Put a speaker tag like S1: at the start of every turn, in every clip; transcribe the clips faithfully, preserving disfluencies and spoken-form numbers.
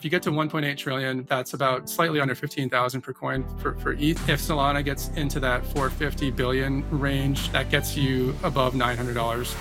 S1: If you get to one point eight trillion, that's about slightly under fifteen thousand per coin for, for E T H. If Solana gets into that four hundred fifty billion range, that gets you above nine hundred dollars.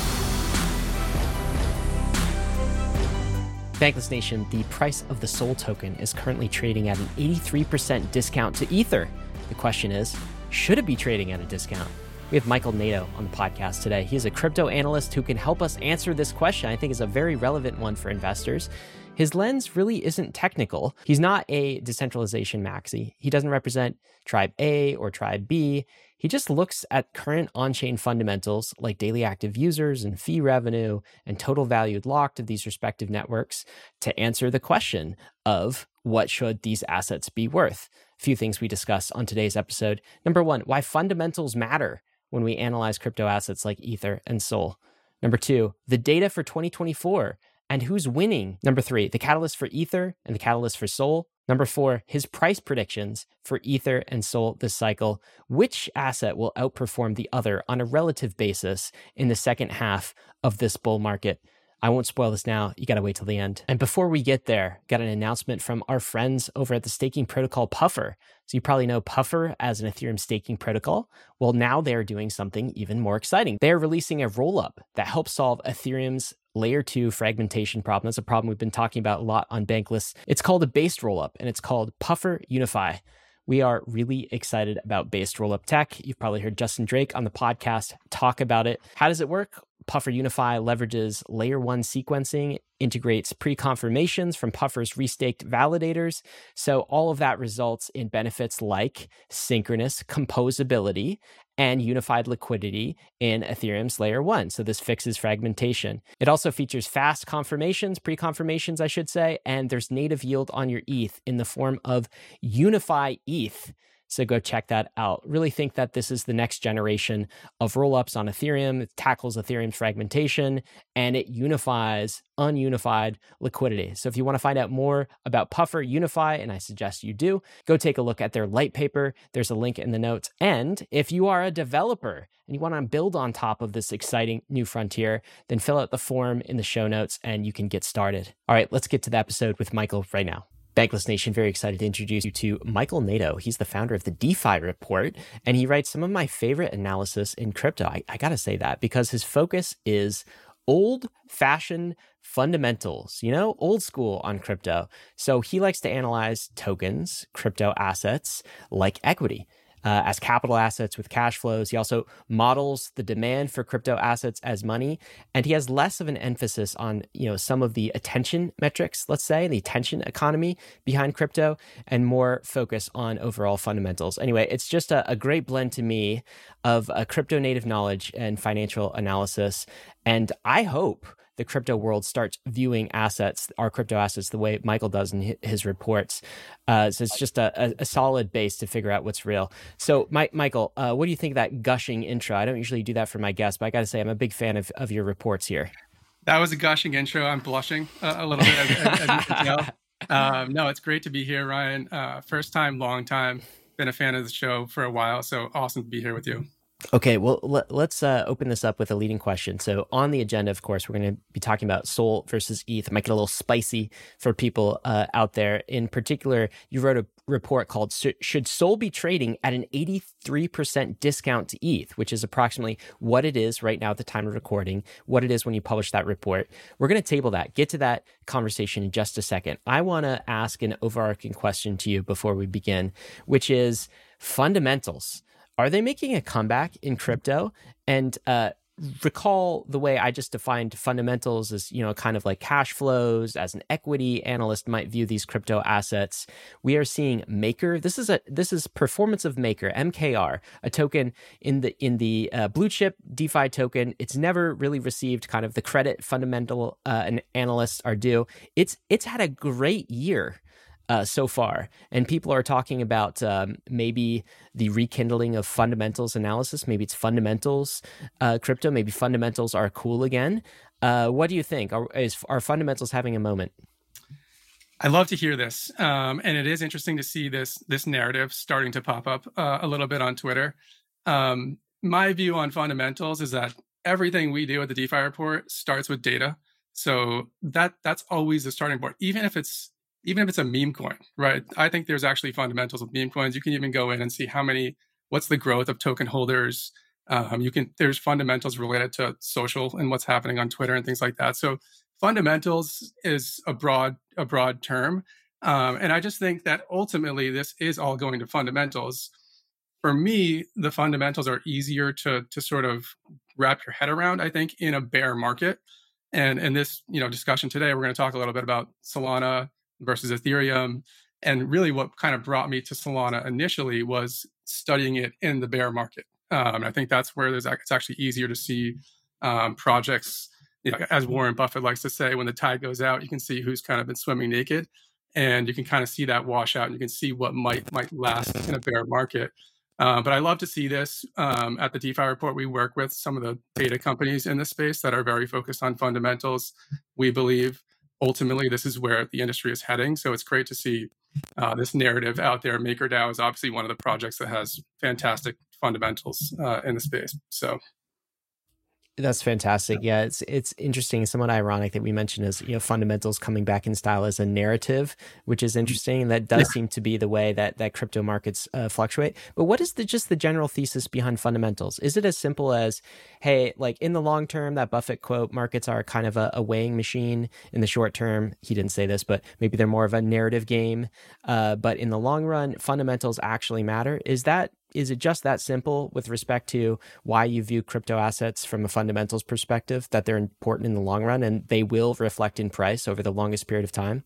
S2: Bankless Nation, the price of the SOL token is currently trading at an eighty-three percent discount to Ether. The question is, should it be trading at a discount? We have Michael Nadeau on the podcast today. He is a crypto analyst who can help us answer this question. I think is a very relevant one for investors. His lens really isn't technical. He's not a decentralization maxi. He doesn't represent Tribe A or Tribe B. He just looks at current on-chain fundamentals like daily active users and fee revenue and total value locked of these respective networks to answer the question of what should these assets be worth. A few things we discuss on today's episode. Number one, why fundamentals matter when we analyze crypto assets like Ether and SOL. Number two, the data for twenty twenty-four and who's winning. Number three, the catalyst for Ether and the catalyst for SOL. Number four, his price predictions for Ether and SOL this cycle. Which asset will outperform the other on a relative basis in the second half of this bull market? I won't spoil this now. You got to wait till the end. And before we get there, got an announcement from our friends over at the staking protocol Puffer. So you probably know Puffer as an Ethereum staking protocol. Well, now they're doing something even more exciting. They're releasing a rollup that helps solve Ethereum's layer two fragmentation problem. That's a problem we've been talking about a lot on Bankless. It's called a based rollup, and it's called Puffer Unify. We are really excited about based rollup tech. You've probably heard Justin Drake on the podcast talk about it. How does it work? Puffer Unify leverages layer one sequencing, integrates pre-confirmations from Puffer's restaked validators. So all of that results in benefits like synchronous composability and unified liquidity in Ethereum's layer one. So this fixes fragmentation. It also features fast confirmations, pre-confirmations, I should say, and there's native yield on your E T H in the form of Unify E T H. So go check that out. Really think that this is the next generation of rollups on Ethereum. It tackles Ethereum's fragmentation and it unifies ununified liquidity. So if you want to find out more about Puffer Unify, and I suggest you do, go take a look at their light paper. There's a link in the notes. And if you are a developer and you want to build on top of this exciting new frontier, then fill out the form in the show notes and you can get started. All right, let's get to the episode with Michael right now. Bankless Nation, very excited to introduce you to Michael Nadeau. He's the founder of the DeFi Report, and he writes some of my favorite analysis in crypto. I, I got to say that because his focus is old-fashioned fundamentals, you know, old school on crypto. So he likes to analyze tokens, crypto assets like equity. Uh, as capital assets with cash flows. He also models the demand for crypto assets as money, and he has less of an emphasis on, you know, some of the attention metrics, let's say, the attention economy behind crypto, and more focus on overall fundamentals. Anyway, it's just a, a great blend to me of a crypto native knowledge and financial analysis, and I hope the crypto world starts viewing assets, our crypto assets, the way Michael does in his reports. Uh, so it's just a, a solid base to figure out what's real. So, Mike, Michael, uh, what do you think of that gushing intro? I don't usually do that for my guests, but I got to say, I'm a big fan of, of your reports here.
S1: That was a gushing intro. I'm blushing uh, a little bit, as, as, as you can tell. Um, no, it's great to be here, Ryan. Uh, first time, long time. Been a fan of the show for a while, so awesome to be here with you.
S2: Okay, well, let, let's uh, open this up with a leading question. So on the agenda, of course, we're going to be talking about SOL versus E T H. Might get a little spicy for people uh, out there. In particular, you wrote a report called Should SOL Be Trading at an eighty-three percent Discount to E T H, which is approximately what it is right now at the time of recording, what it is when you publish that report. We're going to table that, get to that conversation in just a second. I want to ask an overarching question to you before we begin, which is fundamentals. Are they making a comeback in crypto? And uh, recall the way I just defined fundamentals as, you know, kind of like cash flows, as an equity analyst might view these crypto assets. We are seeing Maker. This is a this is performance of Maker, M K R, a token in the in the uh, blue chip DeFi token. It's never really received kind of the credit fundamental uh, and analysts are due. It's it's had a great year. Uh, so far. And people are talking about um, maybe the rekindling of fundamentals analysis. Maybe it's fundamentals uh, crypto. Maybe fundamentals are cool again. Uh, what do you think? Are, is, are fundamentals having a moment?
S1: I love to hear this. Um, and it is interesting to see this, this narrative starting to pop up uh, a little bit on Twitter. Um, my view on fundamentals is that everything we do at the DeFi Report starts with data. So that that's always the starting point. Even if it's even if it's a meme coin, right? I think there's actually fundamentals with meme coins. You can even go in and see how many, what's the growth of token holders. Um, you can, there's fundamentals related to social and what's happening on Twitter and things like that. So fundamentals is a broad, a broad term. Um, and I just think that ultimately this is all going to fundamentals. For me, the fundamentals are easier to, to sort of wrap your head around, I think, in a bear market. And in this, you know, discussion today, we're going to talk a little bit about Solana versus Ethereum. And really what kind of brought me to Solana initially was studying it in the bear market. Um, I think that's where there's it's actually easier to see um, projects, you know, as Warren Buffett likes to say, when the tide goes out, you can see who's kind of been swimming naked, and you can kind of see that wash out, and you can see what might might last in a bear market. Uh, but I love to see this um, at the DeFi Report. We work with some of the data companies in this space that are very focused on fundamentals. We believe ultimately this is where the industry is heading. So it's great to see uh, this narrative out there. MakerDAO is obviously one of the projects that has fantastic fundamentals uh, in the space. So.
S2: That's fantastic. Yeah, it's it's interesting, somewhat ironic that we mentioned as, you know, fundamentals coming back in style as a narrative, which is interesting. And that does yeah. seem to be the way that that crypto markets uh, fluctuate. But what is the just the general thesis behind fundamentals? Is it as simple as, hey, like in the long term, that Buffett quote, markets are kind of a, a weighing machine. In the short term, he didn't say this, but maybe they're more of a narrative game. Uh, but in the long run, fundamentals actually matter. Is that Is it just that simple with respect to why you view crypto assets from a fundamentals perspective, that they're important in the long run and they will reflect in price over the longest period of time?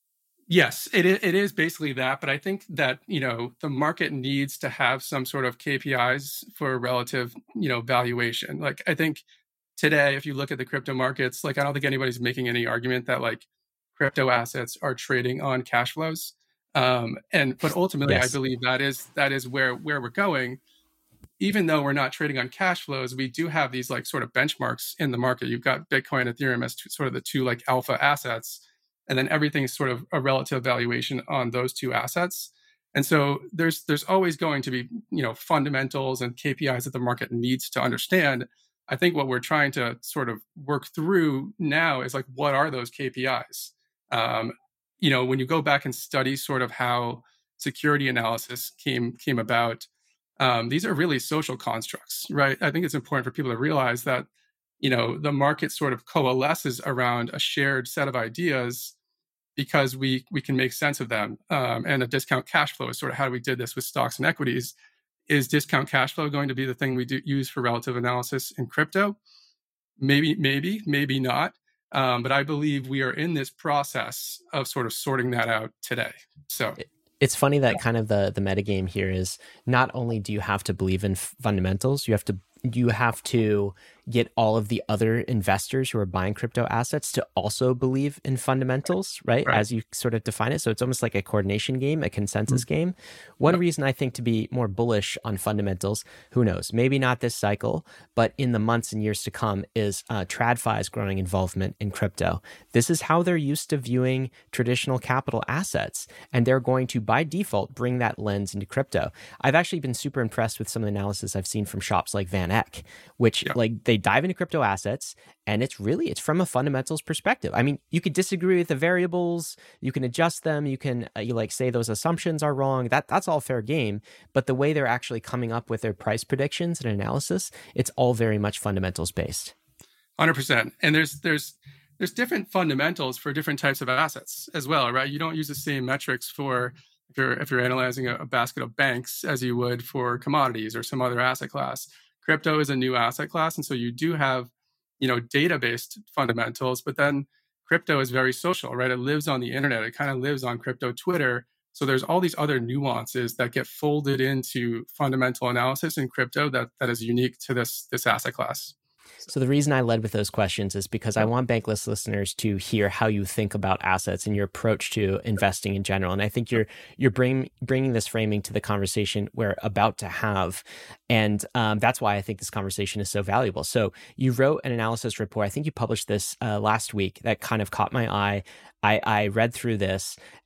S1: Yes, it is, it is basically that. But I think that, you know, the market needs to have some sort of K P Is for relative, you know, valuation. Like, I think today, if you look at the crypto markets, like, I don't think anybody's making any argument that like crypto assets are trading on cash flows. Um, and but ultimately, yes. I believe that is that is where where we're going. Even though we're not trading on cash flows, we do have these like sort of benchmarks in the market. You've got Bitcoin, Ethereum as two, sort of the two like alpha assets, and then everything is sort of a relative valuation on those two assets. And so there's there's always going to be, you know, fundamentals and K P Is that the market needs to understand. I think what we're trying to sort of work through now is like, what are those K P Is? Um, you know, when you go back and study sort of how security analysis came came about, um, these are really social constructs, right? I think it's important for people to realize that, you know, the market sort of coalesces around a shared set of ideas because we we can make sense of them. Um, and a discount cash flow is sort of how we did this with stocks and equities. Is discount cash flow going to be the thing we do use for relative analysis in crypto? Maybe, maybe, maybe not. Um, but I believe we are in this process of sort of sorting that out today. So
S2: it's funny that kind of the the metagame here is not only do you have to believe in fundamentals, you have to you have to get all of the other investors who are buying crypto assets to also believe in fundamentals, right? right? As you sort of define it. So it's almost like a coordination game, a consensus mm-hmm. game. One yep. reason I think to be more bullish on fundamentals, who knows, maybe not this cycle, but in the months and years to come, is uh, TradFi's growing involvement in crypto. This is how they're used to viewing traditional capital assets, and they're going to, by default, bring that lens into crypto. I've actually been super impressed with some of the analysis I've seen from shops like Van Eck, which yep. like they dive into crypto assets, and it's really, it's from a fundamentals perspective. I mean, you could disagree with the variables, you can adjust them, you can uh, you like say those assumptions are wrong. That that's all fair game. But the way they're actually coming up with their price predictions and analysis, it's all very much fundamentals based.
S1: one hundred percent. And there's there's there's different fundamentals for different types of assets as well, right? You don't use the same metrics for if you're if you're analyzing a, a basket of banks as you would for commodities or some other asset class. Crypto is a new asset class, and so you do have, you know, data-based fundamentals, but then crypto is very social, right? It lives on the internet. It kind of lives on crypto Twitter. So there's all these other nuances that get folded into fundamental analysis in crypto that that is unique to this this asset class.
S2: So the reason I led with those questions is because I want Bankless listeners to hear how you think about assets and your approach to investing in general. And I think you're you're bring, bringing this framing to the conversation we're about to have. And um, that's why I think this conversation is so valuable. So you wrote an analysis report. I think you published this uh, last week that kind of caught my eye. I, I read through this,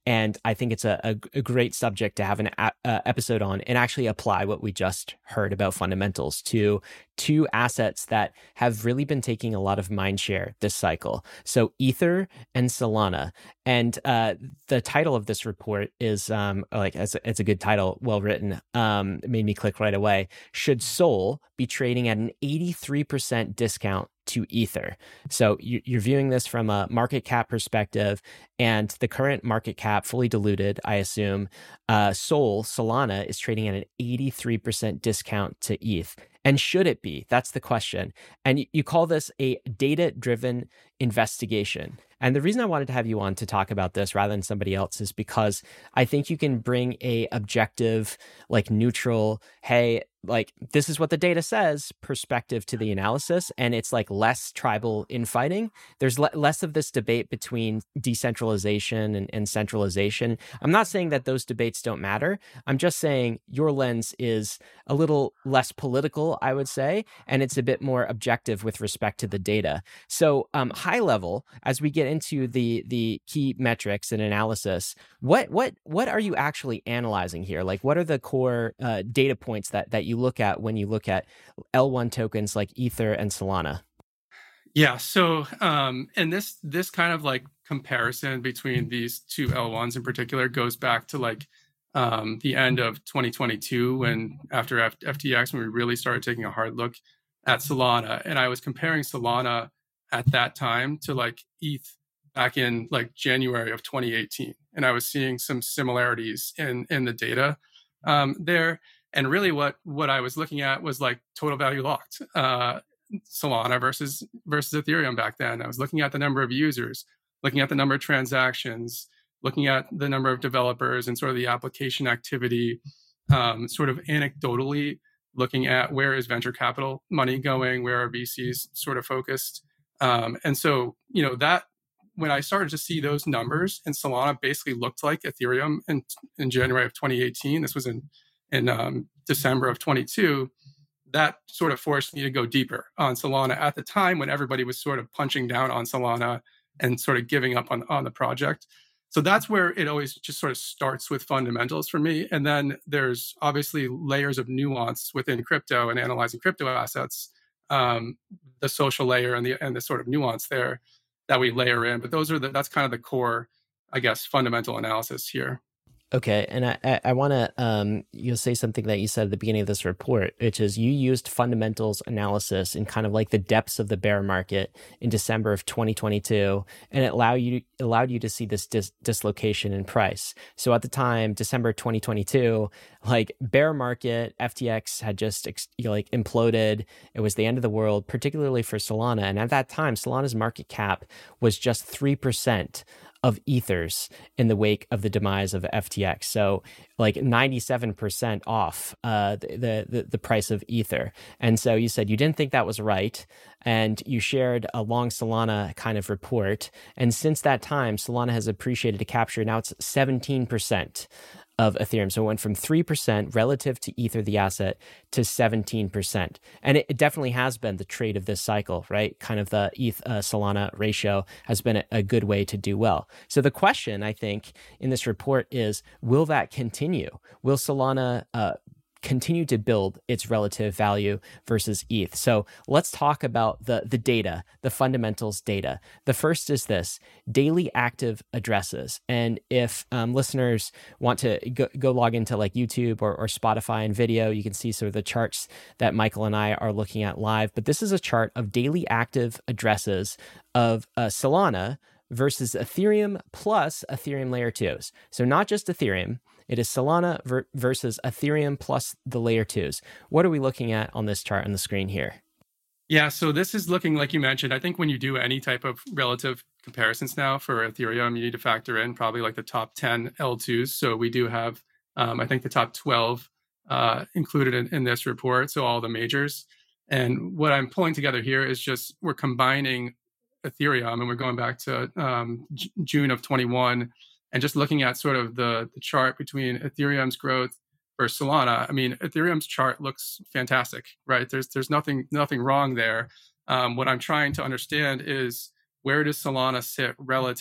S2: And I think it's a, a, a great subject to have an a, uh, episode on and actually apply what we just heard about fundamentals to two assets that have really been taking a lot of mind share this cycle. So Ether and Solana. And uh, the title of this report is um, like, it's a, it's a good title, well written. Um, it made me click right away. Should Sol be trading at an eighty-three percent discount to Ether? So you're viewing this from a market cap perspective, and the current market cap, fully diluted, I assume, uh, Sol, Solana, is trading at an eighty-three percent discount to E T H. And should it be? That's the question. And you call this a data-driven investigation. And the reason I wanted to have you on to talk about this rather than somebody else is because I think you can bring a objective, like neutral, hey, like this is what the data says perspective to the analysis. And it's like less tribal infighting. There's le- less of this debate between decentralization and, and centralization. I'm not saying that those debates don't matter. I'm just saying your lens is a little less political, I would say, and it's a bit more objective with respect to the data. So um, high level, as we get into the the key metrics and analysis, what what what are you actually analyzing here? Like, what are the core uh, data points that that you look at when you look at L one tokens like Ether and Solana?
S1: Yeah. So, um, and this this kind of like comparison between these two L ones in particular goes back to like um, the end of twenty twenty-two, when after F- FTX, when we really started taking a hard look at Solana, and I was comparing Solana at that time to like E T H back in like January of twenty eighteen, and I was seeing some similarities in in the data um, there. And really, what what I was looking at was like total value locked. Uh, Solana versus versus Ethereum back then. I was looking at the number of users, looking at the number of transactions, looking at the number of developers and sort of the application activity, um, sort of anecdotally looking at where is venture capital money going, where are V Cs sort of focused. Um, and so, you know, that when I started to see those numbers, and Solana basically looked like Ethereum in, in January of twenty eighteen, this was in, in um, December of twenty-two, that sort of forced me to go deeper on Solana at the time when everybody was sort of punching down on Solana and sort of giving up on, on the project. So that's where it always just sort of starts with fundamentals for me. And then there's obviously layers of nuance within crypto and analyzing crypto assets, um, the social layer and the and the sort of nuance there that we layer in. But those are the, that's kind of the core, I guess, fundamental analysis here.
S2: Okay, and I, I, I want to um, you'll say something that you said at the beginning of this report, which is you used fundamentals analysis in kind of like the depths of the bear market in December of twenty twenty-two, and it allowed you allowed you to see this dis- dislocation in price. So at the time, December twenty twenty-two, like bear market, F T X had just you know, like imploded. It was the end of the world, particularly for Solana, and at that time, Solana's market cap was just three percent of ethers in the wake of the demise of F T X. So like ninety-seven percent off uh, the, the, the price of ether. And so you said you didn't think that was right. And you shared a long Solana kind of report. And since that time, Solana has appreciated to capture. Now it's seventeen percent of Ethereum. So it went from three percent relative to Ether, the asset, to seventeen percent. And it, it definitely has been the trade of this cycle, right? Kind of the E T H uh, Solana ratio has been a, a good way to do well. So the question, I think, in this report is, will that continue? Will Solana uh, continue to build its relative value versus E T H? So let's talk about the, the data, the fundamentals data. The first is this, daily active addresses. And if um, listeners want to go, go log into like YouTube or, or Spotify and video, you can see sort of the charts that Michael and I are looking at live. But this is a chart of daily active addresses of uh, Solana versus Ethereum plus Ethereum layer twos. So not just Ethereum, it is Solana ver- versus Ethereum plus the layer twos. What are we looking at on this chart on the screen here?
S1: Yeah, so this is looking like you mentioned. I think when you do any type of relative comparisons now for Ethereum, you need to factor in probably like the top ten L twos. So we do have, um, I think, the top twelve uh, included in, in this report. So all the majors. And what I'm pulling together here is just we're combining Ethereum, and we're going back to um, J- June of twenty-one, and just looking at sort of the, the chart between Ethereum's growth versus Solana. I mean, Ethereum's chart looks fantastic, right? There's there's nothing nothing wrong there. Um, what I'm trying to understand is, where does Solana sit relative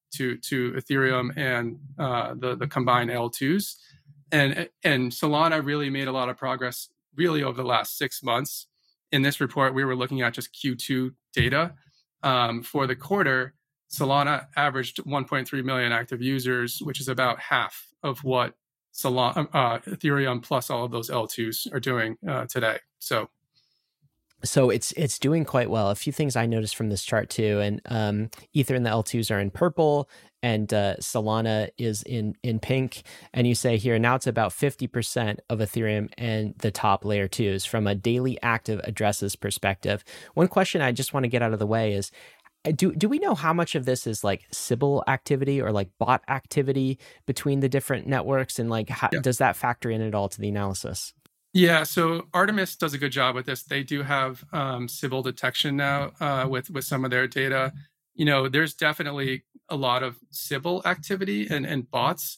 S1: to to Ethereum and uh, the the combined L twos, and and Solana really made a lot of progress really over the last six months. In this report, we were looking at just Q two data um, for the quarter. Solana averaged one point three million active users, which is about half of what Solana, uh, Ethereum plus all of those L twos are doing uh, today. So.
S2: So it's it's doing quite well. A few things I noticed from this chart too, and um, Ether and the L twos are in purple, and uh, Solana is in in pink. And you say here now it's about fifty percent of Ethereum and the top layer twos from a daily active addresses perspective. One question I just want to get out of the way is, do do we know how much of this is like Sybil activity or like bot activity between the different networks, and like how, yeah. does that factor in at all to the analysis?
S1: Yeah, so Artemis does a good job with this. They do have um, Sybil detection now uh, with with some of their data. You know, there's definitely a lot of Sybil activity and, and bots.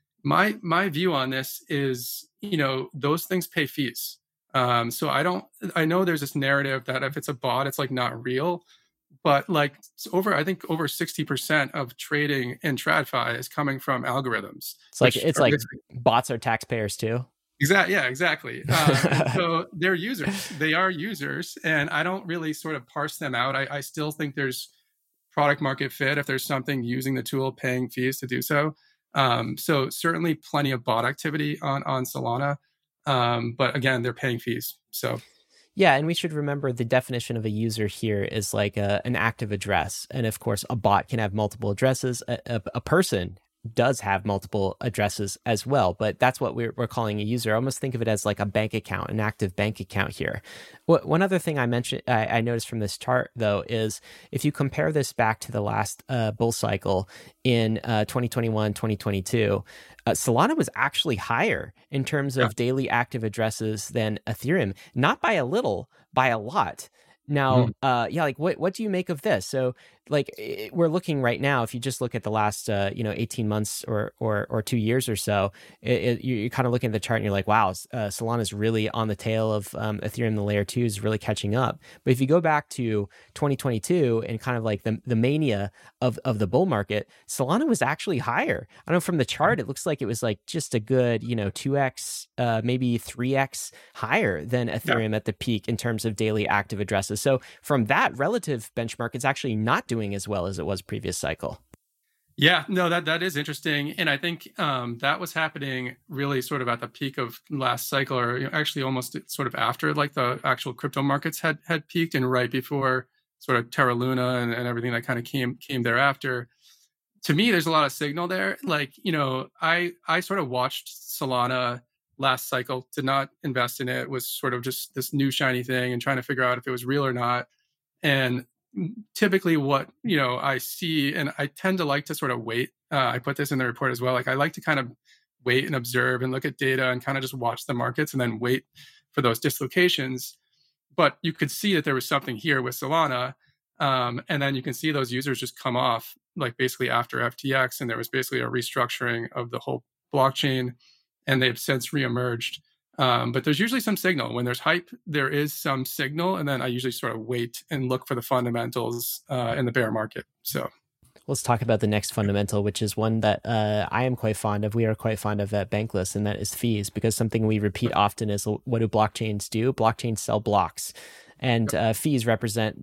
S1: My my view on this is, you know, those things pay fees. Um, so I don't. I know there's this narrative that if it's a bot, it's like not real. But like over, I think over sixty percent of trading in TradFi is coming from algorithms.
S2: It's like it's like bots are taxpayers too.
S1: Exactly. Yeah, exactly. Um, so they're users. They are users. And I don't really sort of parse them out. I, I still think there's product market fit if there's something using the tool, paying fees to do so. Um, so certainly plenty of bot activity on, on Solana. Um, but again, they're paying fees. So.
S2: Yeah, and we should remember the definition of a user here is like a, an active address. And of course, a bot can have multiple addresses. A, a, a person does have multiple addresses as well, but that's what we're, we're calling a user. I almost think of it as like a bank account, an active bank account here. What, one other thing I mentioned, I, I noticed from this chart though, is if you compare this back to the last uh, bull cycle in uh, twenty twenty-one, twenty twenty-two, uh, Solana was actually higher in terms of yeah. daily active addresses than Ethereum, not by a little, by a lot. Now, mm. uh, yeah, like what, what do you make of this? So like it, we're looking right now, if you just look at the last, uh, you know, eighteen months or, or, or two years or so, it, it, you, you're kind of looking at the chart and you're like, wow, uh, Solana is really on the tail of um, Ethereum, the layer two is really catching up. But if you go back to twenty twenty-two and kind of like the, the mania of, of the bull market, Solana was actually higher. I know from the chart, it looks like it was like just a good, you know, two X, uh, maybe three X higher than Ethereum yeah. at the peak in terms of daily active addresses. So from that relative benchmark, it's actually not doing as well as it was previous cycle.
S1: Yeah, no, that that is interesting. And I think um, that was happening really sort of at the peak of last cycle, or you know, actually almost sort of after like the actual crypto markets had had peaked and right before sort of Terra Luna and, and everything that kind of came came thereafter. To me, there's a lot of signal there. Like, you know, I I sort of watched Solana last cycle, did not invest in it, was sort of just this new shiny thing and trying to figure out if it was real or not. And typically what, you know, I see, and I tend to like to sort of wait. Uh, I put this in the report as well. Like I like to kind of wait and observe and look at data and kind of just watch the markets and then wait for those dislocations. But you could see that there was something here with Solana. Um, and then you can see those users just come off like basically after F T X. And there was basically a restructuring of the whole blockchain, and they've since reemerged. Um, but there's usually some signal. When there's hype, there is some signal. And then I usually sort of wait and look for the fundamentals uh, in the bear market. So
S2: let's talk about the next fundamental, which is one that uh, I am quite fond of. We are quite fond of at Bankless, and that is fees, because something we repeat often is, what do blockchains do? Blockchains sell blocks. And uh, fees represent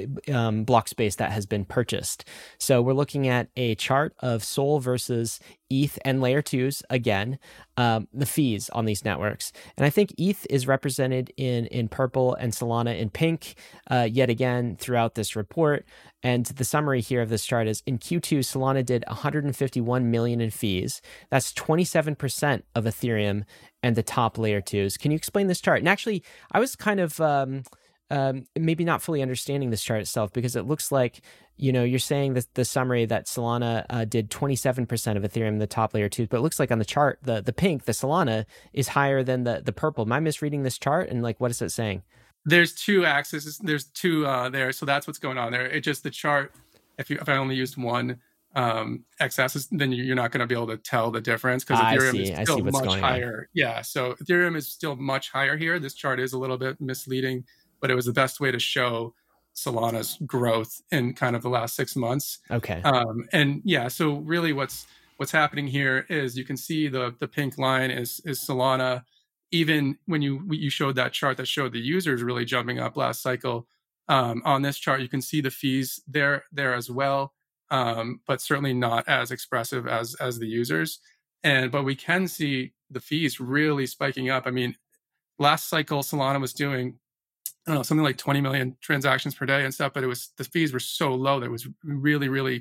S2: um, block space that has been purchased. So we're looking at a chart of Sol versus E T H and layer twos, again, um, the fees on these networks. And I think E T H is represented in, in purple and Solana in pink, uh, yet again, throughout this report. And the summary here of this chart is, in Q two, Solana did one hundred fifty-one million in fees. That's twenty-seven percent of Ethereum and the top layer twos. Can you explain this chart? And actually, I was kind of... Um, Um, maybe not fully understanding this chart itself, because it looks like, you know, you're saying that the summary that Solana uh, did twenty-seven percent of Ethereum, the top layer two, but it looks like on the chart, the the pink, the Solana is higher than the the purple. Am I misreading this chart? And like, what is it saying?
S1: There's two axes. There's two uh, there. So that's what's going on there. It just, the chart, if you if I only used one um, x-axis, then you're not going to be able to tell the difference, because
S2: ah,
S1: Ethereum
S2: is
S1: still much
S2: going
S1: higher.
S2: on.
S1: Yeah. So Ethereum is still much higher here. This chart is a little bit misleading, but it was the best way to show Solana's growth in kind of the last six months.
S2: Okay.
S1: Um, and yeah, so really what's what's happening here is you can see the the pink line is is Solana. Even when you you showed that chart that showed the users really jumping up last cycle, um, on this chart you can see the fees there there as well, um, but certainly not as expressive as as the users. And but we can see the fees really spiking up. I mean, last cycle Solana was doing, I don't know, something like twenty million transactions per day and stuff, but it was the fees were so low that it was really really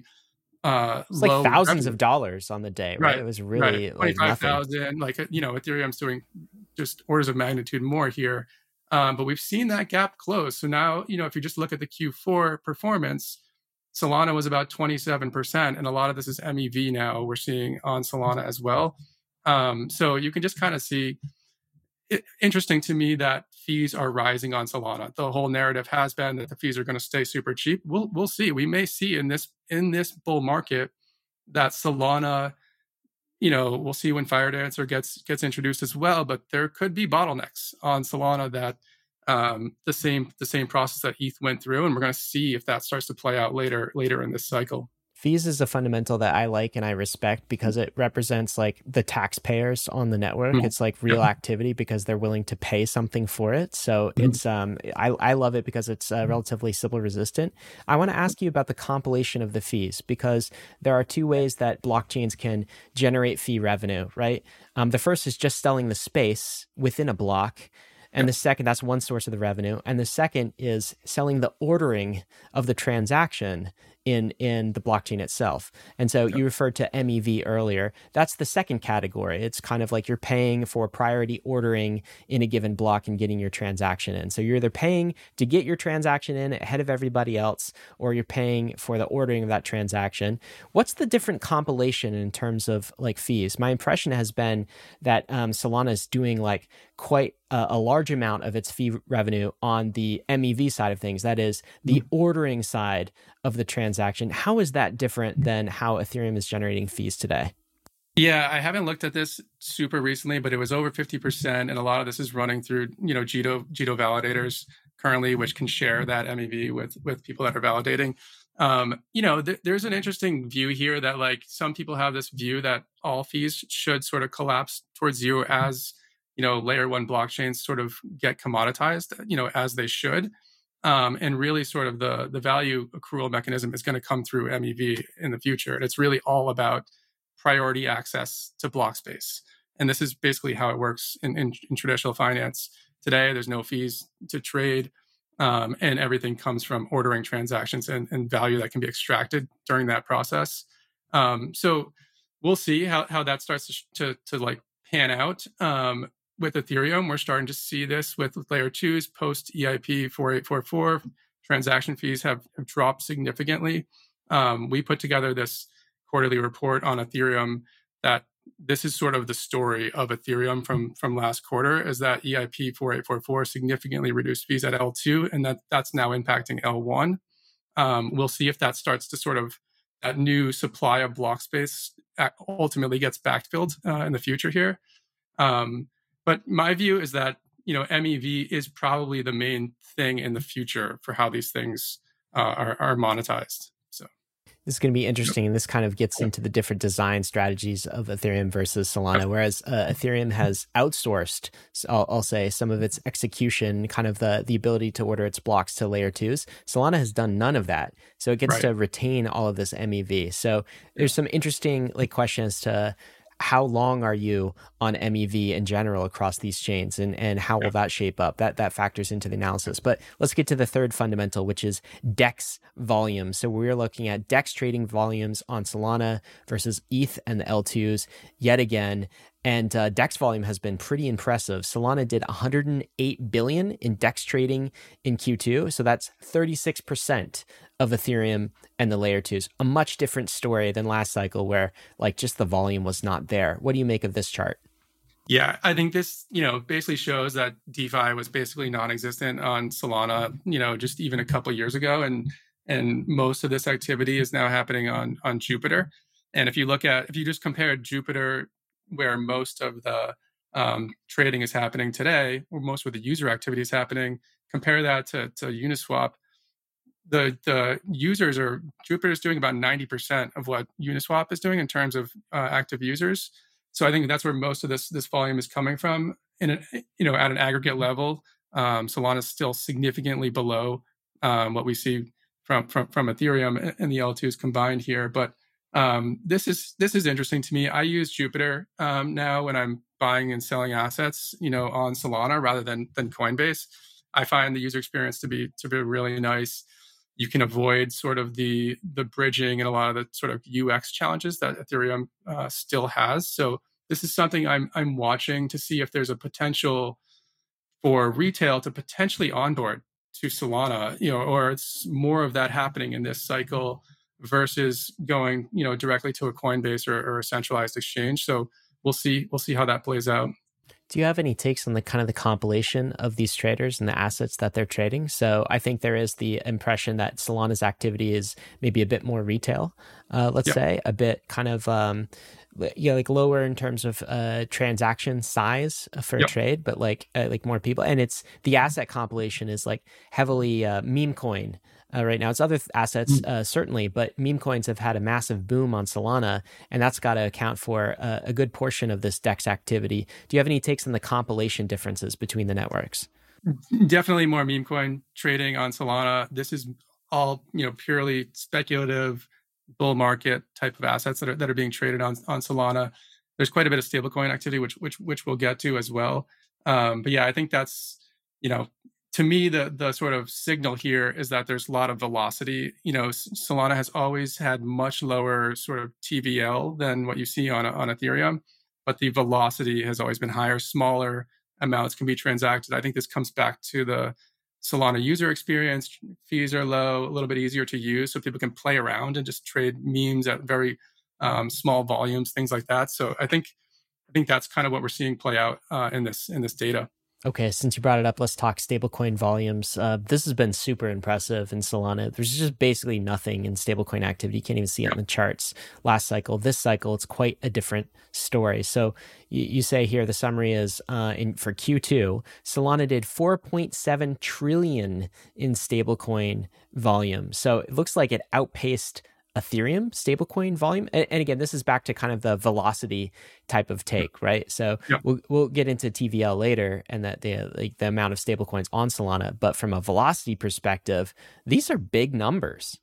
S1: uh
S2: It's like
S1: low
S2: thousands
S1: revenue.
S2: of dollars on the day, right?
S1: Right,
S2: It was
S1: right.
S2: really like
S1: twenty-five
S2: nothing.
S1: thousand, like, you know, Ethereum's doing just orders of magnitude more here. Um, but we've seen that gap close. So now, you know, if you just look at the Q four performance, Solana was about twenty-seven percent. And a lot of this is M E V now we're seeing on Solana as well. Um, so you can just kind of see, it, interesting to me that fees are rising on Solana. The whole narrative has been that the fees are going to stay super cheap. We'll we'll see. We may see in this in this bull market that Solana, you know, we'll see when Firedancer gets gets introduced as well. But there could be bottlenecks on Solana that um, the same the same process that E T H went through, and we're going to see if that starts to play out later later in this cycle.
S2: Fees is a fundamental that I like and I respect because it represents like the taxpayers on the network.
S1: Mm-hmm.
S2: It's like real activity because they're willing to pay something for it. So mm-hmm. it's um I, I love it because it's uh, relatively Sybil resistant. I want to ask you about the compilation of the fees because there are two ways that blockchains can generate fee revenue, right? Um, the first is just selling the space within a block. And the second, that's one source of the revenue. And the second is selling the ordering of the transaction in, in the blockchain itself. And so you referred to M E V earlier. That's the second category. It's kind of like you're paying for priority ordering in a given block and getting your transaction in. So you're either paying to get your transaction in ahead of everybody else, or you're paying for the ordering of that transaction. What's the different compilation in terms of like fees? My impression has been that um, Solana is doing like quite a, a large amount of its fee revenue on the M E V side of things. That is the mm-hmm. ordering side of the transaction. How is that different than how Ethereum is generating fees today?
S1: Yeah, I haven't looked at this super recently, but it was over fifty percent. And a lot of this is running through, you know, Jito, Jito validators currently, which can share that M E V with, with people that are validating. Um, you know, th- there's an interesting view here that like some people have this view that all fees should sort of collapse towards zero as, you know, layer one blockchains sort of get commoditized, you know, as they should. Um, and really sort of the, the value accrual mechanism is going to come through M E V in the future. And it's really all about priority access to block space. And this is basically how it works in, in, in traditional finance. Today, there's no fees to trade, um, and everything comes from ordering transactions and, and value that can be extracted during that process. Um, so we'll see how, how that starts to, to, to like pan out. Um, With Ethereum, we're starting to see this with layer twos post E I P forty-eight forty-four. Transaction fees have, have dropped significantly. Um, we put together this quarterly report on Ethereum that this is sort of the story of Ethereum from, from last quarter, is that E I P forty-eight forty-four significantly reduced fees at L two, and that that's now impacting L one. Um, we'll see if that starts to sort of, that new supply of block space ultimately gets backfilled uh, in the future here. Um, But my view is that, you know, M E V is probably the main thing in the future for how these things uh, are, are monetized. So
S2: this is going to be interesting. And this kind of gets into the different design strategies of Ethereum versus Solana, whereas uh, Ethereum has outsourced, I'll, I'll say, some of its execution, kind of the, the ability to order its blocks to layer twos. Solana has done none of that. So it gets right. to retain all of this M E V. So there's some interesting like questions to how long are you on M E V in general across these chains, and, and how will that shape up? That that factors into the analysis. But let's get to the third fundamental, which is DEX volume. So we're looking at DEX trading volumes on Solana versus E T H and the L twos yet again. And uh, DEX volume has been pretty impressive. Solana did one hundred eight billion in DEX trading in Q two. So that's thirty-six percent of Ethereum and the layer twos. A much different story than last cycle where like just the volume was not there. What do you make of this chart?
S1: Yeah, I think this, you know, basically shows that DeFi was basically non-existent on Solana, you know, just even a couple of years ago. And and most of this activity is now happening on, on Jupiter. And if you look at, if you just compare Jupiter, where most of the um, trading is happening today, or most of the user activity is happening, compare that to, to Uniswap. the the users are Jupiter is doing about ninety percent of what Uniswap is doing in terms of uh, active users. So I think that's where most of this this volume is coming from. In a, you know, at an aggregate level, um, Solana is still significantly below um, what we see from from from Ethereum and the L twos combined here. But um, this is this is interesting to me. I use Jupiter um, now when I'm buying and selling assets, you know, on Solana rather than than Coinbase. I find the user experience to be to be really nice. You can avoid sort of the the bridging and a lot of the sort of U X challenges that Ethereum uh, still has. So this is something I'm I'm watching to see if there's a potential for retail to potentially onboard to Solana, you know, or it's more of that happening in this cycle versus going, you know, directly to a Coinbase or, or a centralized exchange. So we'll see we'll see how that plays out.
S2: Do you have any takes on the kind of the compilation of these traders and the assets that they're trading? So I think there is the impression that Solana's activity is maybe a bit more retail, uh, let's yep. say, a bit kind of um, yeah, like lower in terms of uh, transaction size for yep. a trade, but like uh, like more people. And it's the asset compilation is like heavily uh, meme coin. Uh, right now, it's other th- assets, uh, certainly, but meme coins have had a massive boom on Solana, and that's got to account for uh, a good portion of this DEX activity. Do you have any takes on the compilation differences between the networks?
S1: Definitely more meme coin trading on Solana. This is all, you know, purely speculative bull market type of assets that are that are being traded on on Solana. There's quite a bit of stablecoin activity, which which which we'll get to as well. Um, but yeah, I think that's, you know, to me, the the sort of signal here is that there's a lot of velocity. You know, Solana has always had much lower sort of T V L than what you see on on Ethereum, but the velocity has always been higher. Smaller amounts can be transacted. I think this comes back to the Solana user experience. Fees are low, a little bit easier to use, so people can play around and just trade memes at very um, small volumes, things like that. So I think I think that's kind of what we're seeing play out uh, in this in this data.
S2: Okay, since you brought it up, let's talk stablecoin volumes. Uh, this has been super impressive in Solana. There's just basically nothing in stablecoin activity. You can't even see it in the charts. Last cycle, this cycle, it's quite a different story. So you, you say here, the summary is uh, in for Q two, Solana did four point seven trillion in stablecoin volume. So it looks like it outpaced Ethereum stablecoin volume. And, and again, this is back to kind of the velocity type of take, right? So yep. we'll we'll get into T V L later and that the like the amount of stablecoins on Solana, but from a velocity perspective, these are big numbers.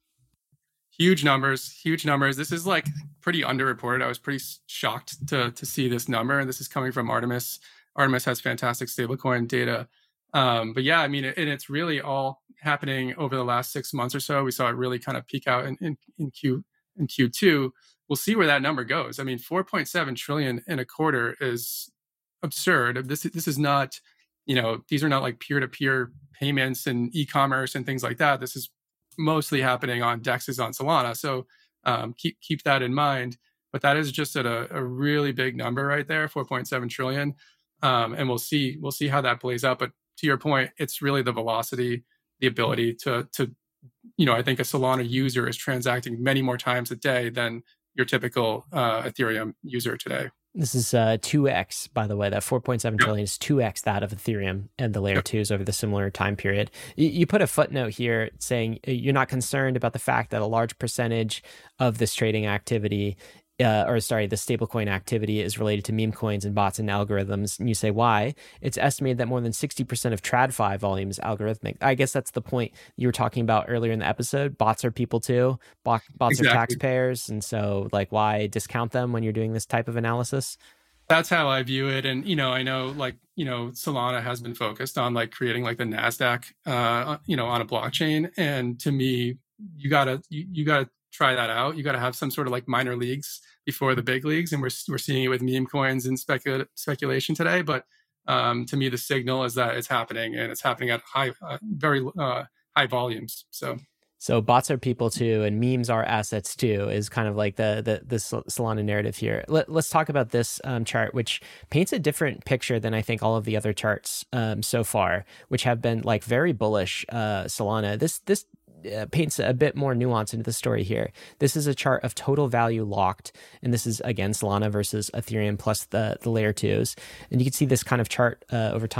S1: Huge numbers, huge numbers. This is like pretty underreported. I was pretty shocked to to see this number, and this is coming from Artemis. Artemis has fantastic stablecoin data. Um, but yeah, I mean, it, and it's really all happening over the last six months or so. We saw it really kind of peak out in, in, in Q in Q two. We'll see where that number goes. I mean, four point seven trillion in a quarter is absurd. This this is not, you know, these are not like peer-to-peer payments and e-commerce and things like that. This is mostly happening on DEXs on Solana. So um, keep keep that in mind. But that is just at a, a really big number right there, four point seven trillion. Um, and we'll see we'll see how that plays out. But to your point, it's really the velocity, the ability to, to, you know, I think a Solana user is transacting many more times a day than your typical uh, Ethereum user today.
S2: This is uh, two X, by the way. That four point seven yep. trillion is two X that of Ethereum and the layer yep. twos over the similar time period. You, you put a footnote here saying you're not concerned about the fact that a large percentage of this trading activity Uh, or sorry, the stablecoin activity is related to meme coins and bots and algorithms. And you say, why? It's estimated that more than sixty percent of TradFi volume is algorithmic. I guess that's the point you were talking about earlier in the episode. Bots are people too. Bots exactly. are taxpayers. And so like, why discount them when you're doing this type of analysis?
S1: That's how I view it. And, you know, I know like, you know, Solana has been focused on like creating like the NASDAQ, uh, you know, on a blockchain. And to me, you gotta, you, you gotta, try that out. You got to have some sort of like minor leagues before the big leagues. And we're we're seeing it with meme coins and specul- speculation today. But um, to me, the signal is that it's happening and it's happening at high, uh, very uh, high volumes. So
S2: So bots are people too, and memes are assets too, is kind of like the the, the Solana narrative here. Let, let's talk about this um, chart, which paints a different picture than I think all of the other charts um, so far, which have been like very bullish uh, Solana. This this Uh, paints a bit more nuance into the story here. This is a chart of total value locked, and this is again Solana versus Ethereum plus the the layer twos, and you can see this kind of chart uh, over time. It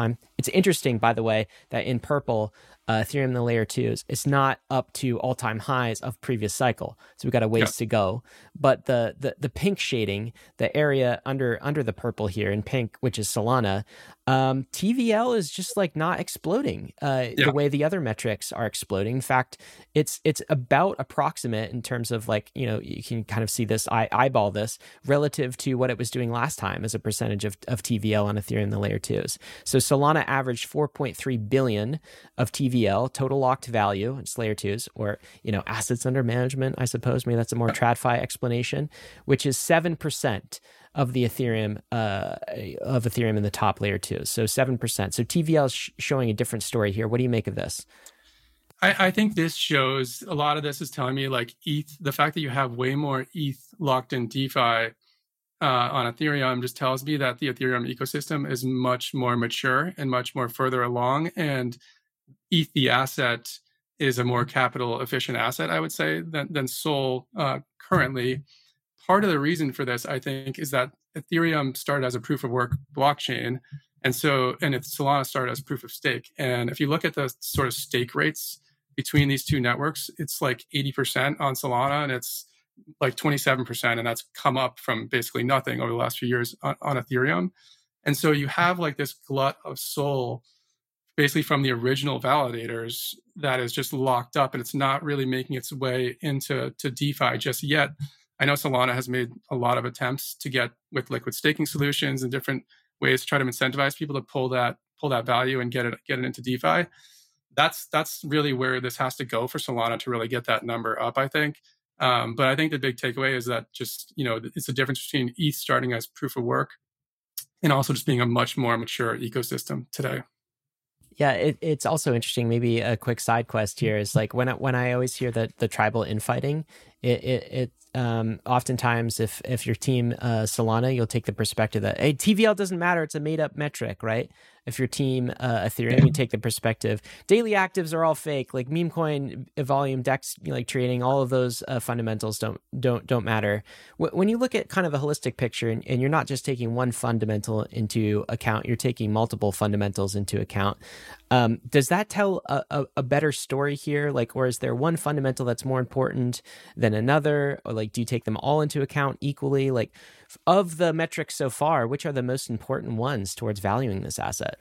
S2: It's interesting, by the way, that in purple, uh, Ethereum in the layer twos is not up to all-time highs of previous cycle. So we've got a ways yeah. to go. But the, the the pink shading, the area under under the purple here in pink, which is Solana, um, T V L is just like not exploding uh, yeah. the way the other metrics are exploding. In fact, it's it's about approximate in terms of like, you know, you can kind of see this, eye, eyeball this relative to what it was doing last time as a percentage of, of T V L on Ethereum in the layer twos. So Solana averaged four point three billion of T V L, total locked value, it's layer twos, or, you know, assets under management, I suppose. Maybe that's a more TradFi explanation, which is seven percent of the Ethereum, uh, of Ethereum in the top layer twos. So seven percent. So T V L is sh- showing a different story here. What do you make of this?
S1: I, I think this shows, a lot of this is telling me like E T H, the fact that you have way more E T H locked in DeFi Uh, on Ethereum just tells me that the Ethereum ecosystem is much more mature and much more further along. And E T H, the asset, is a more capital efficient asset, I would say, than, than Sol uh, currently. Part of the reason for this, I think, is that Ethereum started as a proof of work blockchain. And so, and if Solana started as proof of stake. And if you look at the sort of stake rates between these two networks, it's like eighty percent on Solana and it's like twenty-seven percent, and that's come up from basically nothing over the last few years on, on Ethereum. And so you have like this glut of Sol basically from the original validators that is just locked up, and it's not really making its way into to DeFi just yet. I know Solana has made a lot of attempts to get with liquid staking solutions and different ways to try to incentivize people to pull that pull that value and get it get it into DeFi. That's that's really where this has to go for Solana to really get that number up, I think. Um, but I think the big takeaway is that just, you know, it's the difference between E T H starting as proof of work and also just being a much more mature ecosystem today.
S2: Yeah, it, it's also interesting. Maybe a quick side quest here is like when I, when I always hear that the tribal infighting, it it, it um, oftentimes if if your team uh, Solana, you'll take the perspective that hey, T V L doesn't matter; it's a made up metric, right? If your team uh, Ethereum, you take the perspective daily actives are all fake, like meme coin volume, DEX, you know, like trading, all of those uh, fundamentals don't don't don't matter. W- when you look at kind of a holistic picture, and, and you're not just taking one fundamental into account, you're taking multiple fundamentals into account. Um, does that tell a, a, a better story here? Like, or is there one fundamental that's more important than another? Or like, do you take them all into account equally? Like, of the metrics so far, which are the most important ones towards valuing this asset?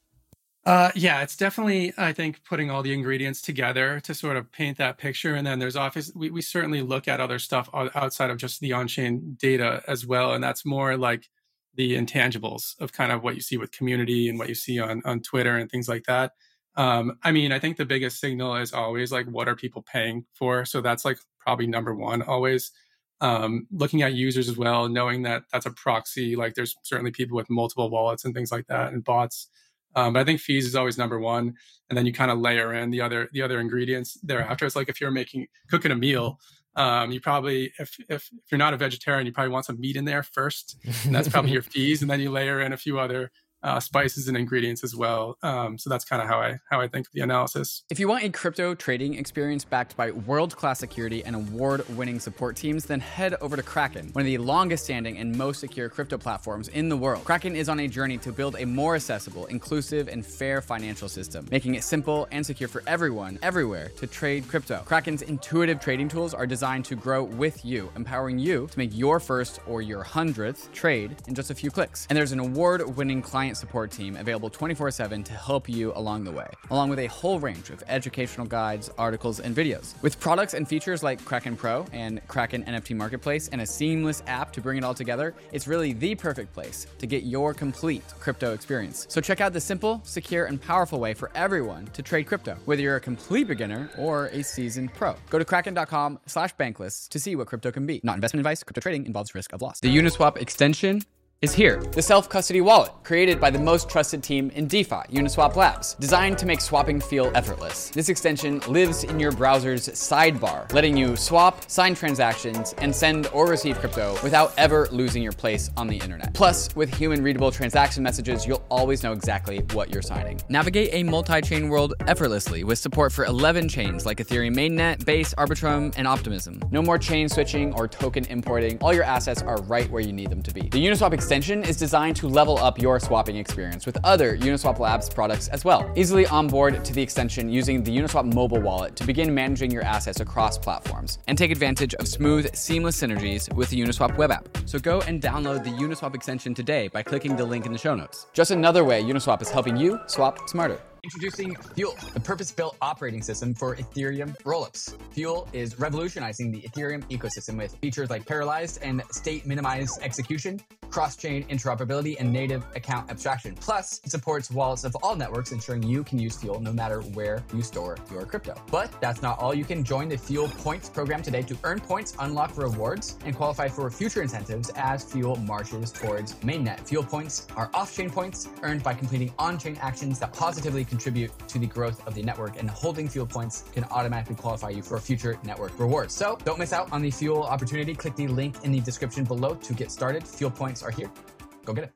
S1: Uh, yeah, it's definitely, I think, putting all the ingredients together to sort of paint that picture. And then there's obviously, we, we certainly look at other stuff outside of just the on-chain data as well. And that's more like the intangibles of kind of what you see with community and what you see on, on Twitter and things like that. Um, I mean, I think the biggest signal is always like, what are people paying for? So that's like probably number one always. Um, looking at users as well, knowing that that's a proxy, like there's certainly people with multiple wallets and things like that and bots. Um, but I think fees is always number one. And then you kind of layer in the other, the other ingredients thereafter. It's like if you're making, cooking a meal, um, you probably, if, if, if you're not a vegetarian, you probably want some meat in there first. And that's probably your fees. And then you layer in a few other Uh, spices and ingredients as well. Um, so that's kind of how I how I think of the analysis.
S3: If you want a crypto trading experience backed by world-class security and award-winning support teams, then head over to Kraken, one of the longest-standing and most secure crypto platforms in the world. Kraken is on a journey to build a more accessible, inclusive, and fair financial system, making it simple and secure for everyone, everywhere, to trade crypto. Kraken's intuitive trading tools are designed to grow with you, empowering you to make your first or your hundredth trade in just a few clicks. And there's an award-winning client support team available twenty-four seven to help you along the way, along with a whole range of educational guides, articles, and videos. With products and features like Kraken Pro and Kraken N F T Marketplace and a seamless app to bring it all together, it's really the perfect place to get your complete crypto experience. So check out the simple, secure, and powerful way for everyone to trade crypto, whether you're a complete beginner or a seasoned pro. Go to kraken.com slash bankless to see what crypto can be. Not investment advice. Crypto trading involves risk of loss. The Uniswap extension is here. The self-custody wallet, created by the most trusted team in DeFi, Uniswap Labs, designed to make swapping feel effortless. This extension lives in your browser's sidebar, letting you swap, sign transactions, and send or receive crypto without ever losing your place on the internet. Plus, with human-readable transaction messages, you'll always know exactly what you're signing. Navigate a multi-chain world effortlessly with support for eleven chains like Ethereum Mainnet, Base, Arbitrum, and Optimism. No more chain switching or token importing. All your assets are right where you need them to be. The Uniswap extension extension is designed to level up your swapping experience with other Uniswap Labs products as well. Easily onboard to the extension using the Uniswap mobile wallet to begin managing your assets across platforms and take advantage of smooth, seamless synergies with the Uniswap web app. So go and download the Uniswap extension today by clicking the link in the show notes. Just another way Uniswap is helping you swap smarter. Introducing Fuel, the purpose-built operating system for Ethereum rollups. Fuel is revolutionizing the Ethereum ecosystem with features like parallelized and state-minimized execution, cross-chain interoperability, and native account abstraction. Plus, it supports wallets of all networks, ensuring you can use Fuel no matter where you store your crypto. But that's not all. You can join the Fuel Points program today to earn points, unlock rewards, and qualify for future incentives as Fuel marches towards mainnet. Fuel Points are off-chain points earned by completing on-chain actions that positively contribute to the growth of the network, and holding Fuel Points can automatically qualify you for future network rewards. So don't miss out on the Fuel opportunity. Click the link in the description below to get started. Fuel Points are here. Go get it.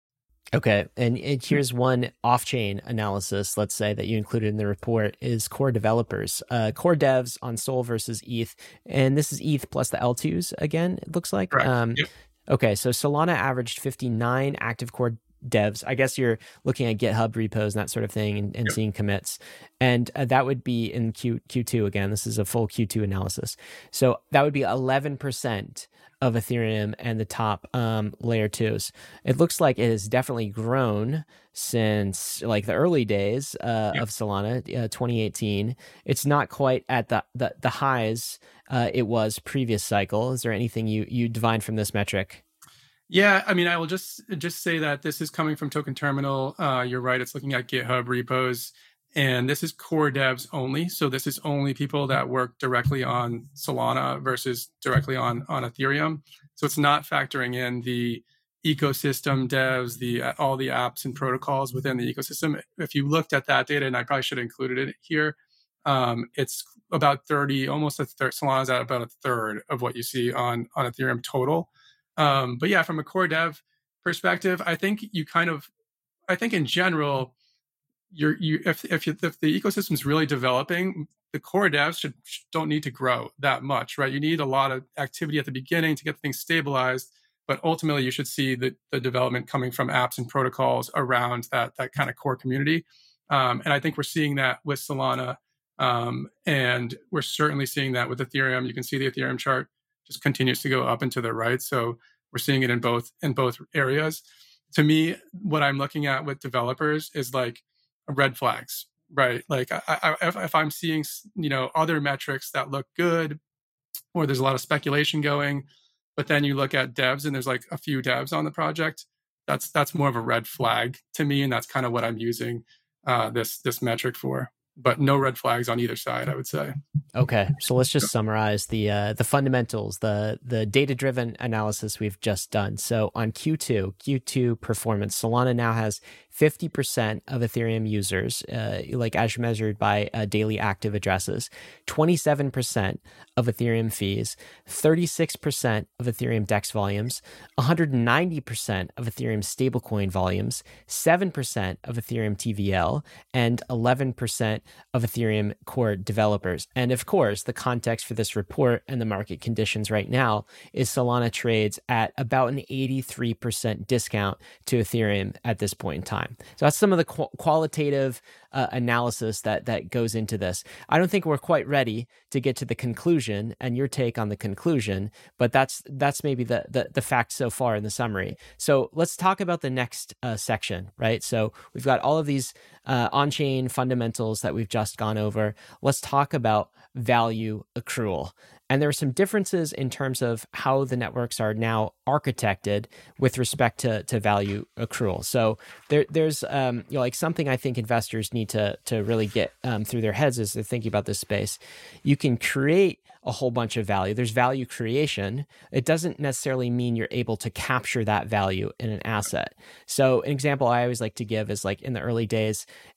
S2: Okay, and, and here's one off-chain analysis, let's say, that you included in the report is core developers. Uh, core devs on Sol versus E T H, and this is E T H plus the L twos again, it looks like.
S1: Right.
S2: Um,
S1: Yep.
S2: Okay, so Solana averaged fifty-nine active core devs. I guess you're looking at GitHub repos and that sort of thing and, and
S1: Yep.
S2: seeing commits. And uh, that would be in Q, Q2 again. This is a full Q two analysis. So that would be eleven percent of Ethereum and the top um, layer twos. It looks like it has definitely grown since like the early days uh,
S1: Yep.
S2: of Solana, uh, twenty eighteen. It's not quite at the the, the highs uh, it was previous cycle. Is there anything you you divined from this metric?
S1: Yeah, I mean, I will just just say that this is coming from Token Terminal. Uh, you're right; it's looking at GitHub repos, and this is core devs only. So this is only people that work directly on Solana versus directly on on Ethereum. So it's not factoring in the ecosystem devs, the uh, all the apps and protocols within the ecosystem. If you looked at that data, and I probably should have included it here, um, it's about thirty, almost a third. Solana's at about a third of what you see on on Ethereum total. Um, but yeah, from a core dev perspective, I think you kind of, I think in general, you're you if if, you, if the ecosystem is really developing, the core devs should don't need to grow that much, right? You need a lot of activity at the beginning to get things stabilized, but ultimately you should see the the development coming from apps and protocols around that that kind of core community. Um, and I think we're seeing that with Solana, um, and we're certainly seeing that with Ethereum. You can see the Ethereum chart just continues to go up and to the right. So we're seeing it in both in both areas. To me, what I'm looking at with developers is like red flags, right? Like I, I, if, if I'm seeing, you know, other metrics that look good, or there's a lot of speculation going, but then you look at devs and there's like a few devs on the project, that's that's more of a red flag to me, and that's kind of what I'm using uh, this this metric for. But no red flags on either side, I would say.
S2: Okay, so let's just summarize the uh, the fundamentals, the the data-driven analysis we've just done. So on Q two, Q two performance, Solana now has fifty percent of Ethereum users, uh, like as measured by uh, daily active addresses, twenty-seven percent of Ethereum fees, thirty-six percent of Ethereum DEX volumes, one hundred ninety percent of Ethereum stablecoin volumes, seven percent of Ethereum T V L, and eleven percent of Ethereum core developers. And of course, the context for this report and the market conditions right now is Solana trades at about an eighty-three percent discount to Ethereum at this point in time. So that's some of the qu- qualitative uh, analysis that that goes into this. I don't think we're quite ready to get to the conclusion and your take on the conclusion, but that's that's maybe the the, the fact so far in the summary. So let's talk about the next uh, section, right? So we've got all of these uh, on-chain fundamentals that we've just gone over. Let's talk about value accrual. And there are some differences in terms of how the networks are now architected with respect to, to value accrual. So there, there's um, you know, like something I think investors need to to really get um, through their heads as they're thinking about this space. You can create a whole bunch of value. There's value creation. It doesn't necessarily mean you're able to capture that value in an asset. So an example I always like to give is like in the early days,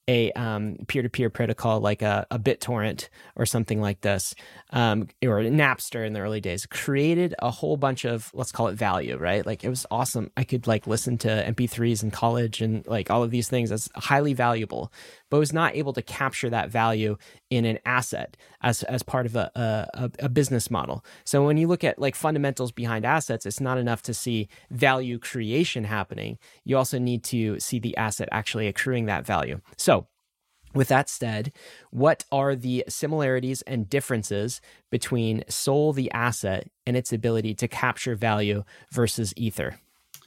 S2: a um, peer-to-peer protocol like a, a BitTorrent or something like this, um, or Napster in the early days, created a whole bunch of, let's call it value, right? Like it was awesome. I could like listen to M P threes in college and like all of these things as highly valuable, but was not able to capture that value in an asset as as part of a, a, a business model. So when you look at like fundamentals behind assets, it's not enough to see value creation happening. You also need to see the asset actually accruing that value. So with that said, what are the similarities and differences between Sol, the asset, and its ability to capture value versus Ether?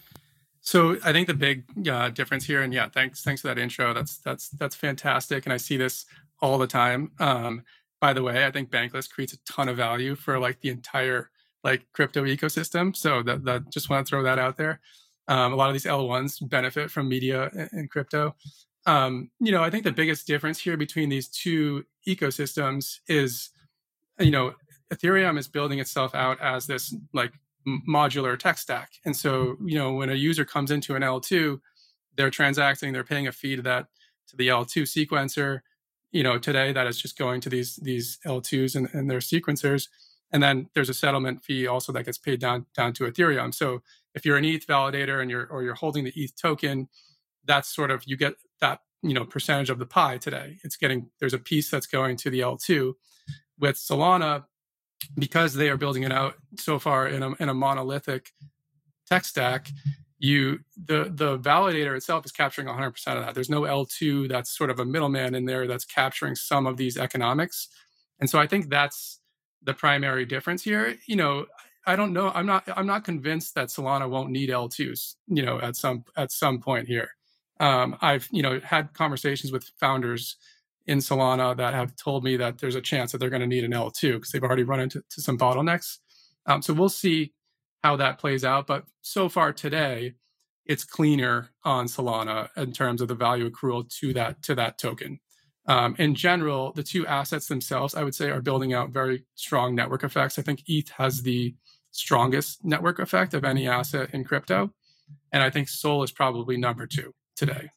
S1: So I think the big uh, difference here, and yeah, thanks thanks for that intro. That's that's that's fantastic, and I see this all the time. Um, by the way, I think Bankless creates a ton of value for like the entire like crypto ecosystem. So that that just want to throw that out there. Um, a lot of these L ones benefit from media and crypto. Um, you know, I think the biggest difference here between these two ecosystems is, you know, Ethereum is building itself out as this like modular tech stack. And so, you know, when a user comes into an L two, they're transacting, they're paying a fee to that, to the L two sequencer. You know, today that is just going to these these L twos and, and their sequencers. And then there's a settlement fee also that gets paid down down to Ethereum. So if you're an E T H validator and you're or you're holding the E T H token, that's sort of, you get that, you know, percentage of the pie today. It's getting, there's a piece that's going to the L two. With Solana, because they are building it out so far in a, in a monolithic tech stack, you the the validator itself is capturing one hundred percent of that. There's no L two that's sort of a middleman in there that's capturing some of these economics. And so I think that's the primary difference here. You know, I don't know. I'm not I'm not convinced that Solana won't need L twos, you know, at some at some point here. Um, I've, you know, had conversations with founders in Solana that have told me that there's a chance that they're going to need an L two because they've already run into to some bottlenecks. Um, so we'll see how that plays out. But so far today, it's cleaner on Solana in terms of the value accrual to that to that token. Um, in general, the two assets themselves, I would say, are building out very strong network effects. I think E T H has the strongest network effect of any asset in crypto. And I think Sol is probably number two today.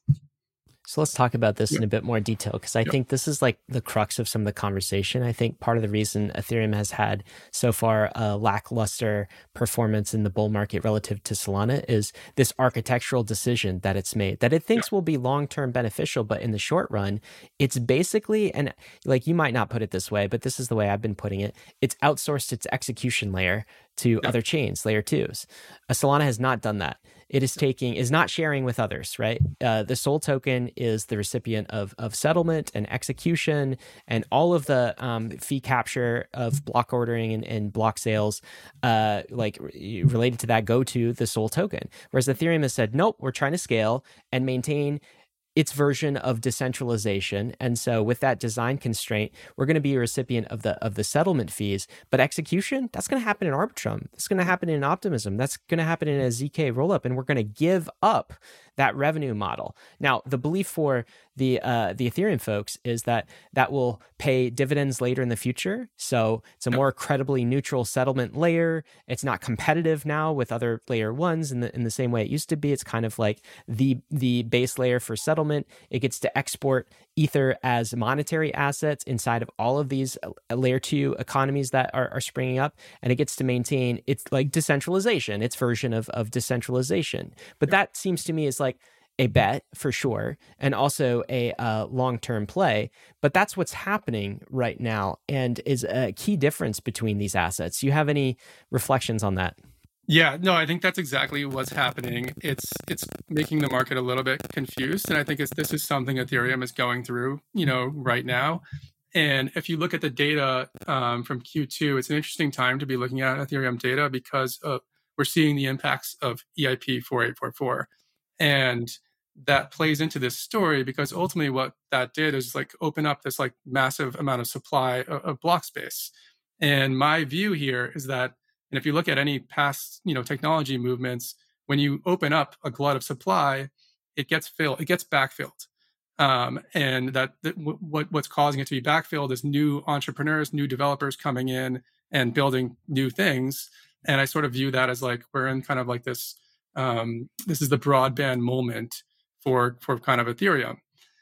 S2: So let's talk about this
S1: yeah.
S2: in a bit more detail, because I yeah. think this is like the crux of some of the conversation. I think part of the reason Ethereum has had so far a lackluster performance in the bull market relative to Solana is this architectural decision that it's made, that it thinks yeah. will be long-term beneficial, but in the short run, it's basically, and like you might not put it this way, but this is the way I've been putting it, it's outsourced its execution layer to yeah. other chains, layer twos. Uh, Solana has not done that. It is taking, is not sharing with others, right? Uh, the Sol token is the recipient of of settlement and execution and all of the um, fee capture of block ordering and, and block sales, uh, like related to that, go to the Sol token. Whereas Ethereum has said, nope, we're trying to scale and maintain its version of decentralization. And so with that design constraint, we're going to be a recipient of the of the settlement fees, but execution, that's going to happen in Arbitrum. That's going to happen in Optimism. That's going to happen in a Z K rollup, and we're going to give up that revenue model. Now, the belief for the uh, the Ethereum folks is that that will pay dividends later in the future. So it's a more credibly neutral settlement layer. It's not competitive now with other layer ones in the in the same way it used to be. It's kind of like the the base layer for settlement. It gets to export Ether as monetary assets inside of all of these layer two economies that are, are springing up, and it gets to maintain its like decentralization, its version of of decentralization. But that seems to me is like a bet for sure, and also a uh, long-term play. But that's what's happening right now, and is a key difference between these assets. Do you have any reflections on that?
S1: Yeah, no, I think that's exactly what's happening. It's it's making the market a little bit confused, and I think it's, this is something Ethereum is going through, you know, right now. And if you look at the data um, from Q two, it's an interesting time to be looking at Ethereum data because of, we're seeing the impacts of E I P forty-eight forty-four, and that plays into this story because ultimately what that did is like open up this like massive amount of supply of, of block space. And my view here is that, and if you look at any past, you know, technology movements, when you open up a glut of supply, it gets filled, it gets backfilled. Um, and that, that what what's causing it to be backfilled is new entrepreneurs, new developers coming in and building new things. And I sort of view that as like, we're in kind of like this, um, this is the broadband moment for, for kind of Ethereum.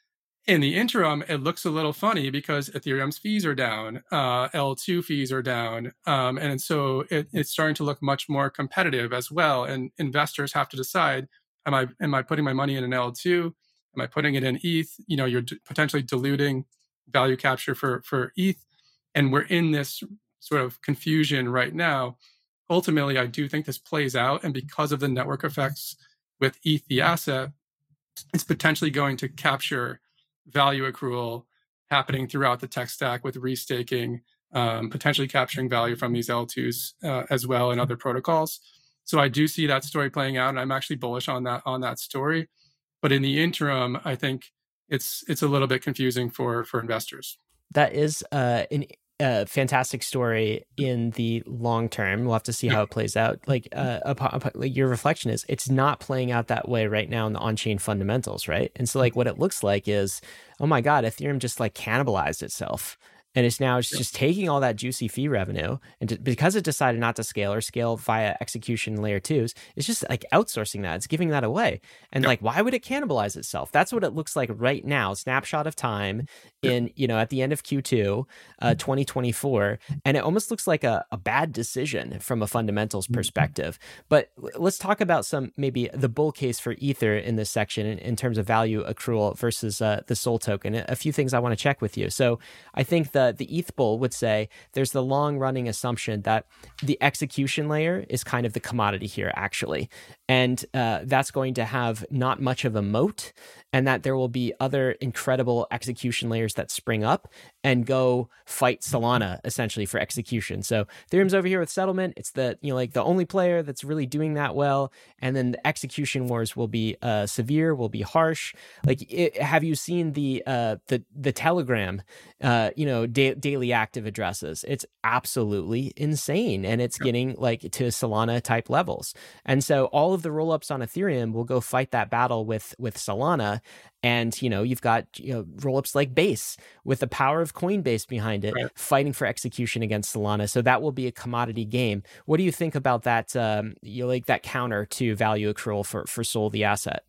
S1: In the interim, it looks a little funny because Ethereum's fees are down, uh, L two fees are down. Um, and so it, it's starting to look much more competitive as well. And investors have to decide, am I am I putting my money in an L two? Am I putting it in E T H? You know, you're d- potentially diluting value capture for, for E T H. And we're in this sort of confusion right now. Ultimately, I do think this plays out. And because of the network effects with E T H, the asset, it's potentially going to capture value accrual happening throughout the tech stack with restaking, um, potentially capturing value from these L twos uh, as well and other protocols. So I do see that story playing out, and I'm actually bullish on that on that story. But in the interim, I think it's it's a little bit confusing for for investors.
S2: That is uh, an a fantastic story in the long term. We'll have to see how it plays out. Like, uh, upon, upon, like your reflection is, it's not playing out that way right now in the on-chain fundamentals, right? And so, like, what it looks like is, oh my God, Ethereum just like cannibalized itself. And it's now it's just taking all that juicy fee revenue, and to, because it decided not to scale or scale via execution layer twos, it's just like outsourcing that. It's giving that away. And yep. like, why would it cannibalize itself? That's what it looks like right now. Snapshot of time in, you know, at the end of Q two, uh, twenty twenty-four. And it almost looks like a, a bad decision from a fundamentals perspective. But let's talk about some, maybe the bull case for Ether in this section in, in terms of value accrual versus uh, the SOL token. A few things I want to check with you. So I think the, the E T H bull would say there's the long running assumption that the execution layer is kind of the commodity here, actually. And uh, that's going to have not much of a moat, and that there will be other incredible execution layers that spring up and go fight Solana essentially for execution. So Ethereum's over here with settlement. It's the, you know, like the only player that's really doing that well. And then the execution wars will be uh, severe, will be harsh. Like, it, have you seen the uh, the the Telegram, uh, you know, da- daily active addresses? It's absolutely insane, and it's getting like to Solana type levels. And so all of the rollups on Ethereum will go fight that battle with with Solana. And, you know, you've got, you know, rollups like Base with the power of Coinbase behind it, right, fighting for execution against Solana. So that will be a commodity game. What do you think about that, um, you know, like that counter to value accrual for, for SOL, the asset?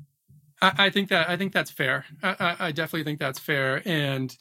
S1: I, I think that, I think that's fair. I, I definitely think that's fair. And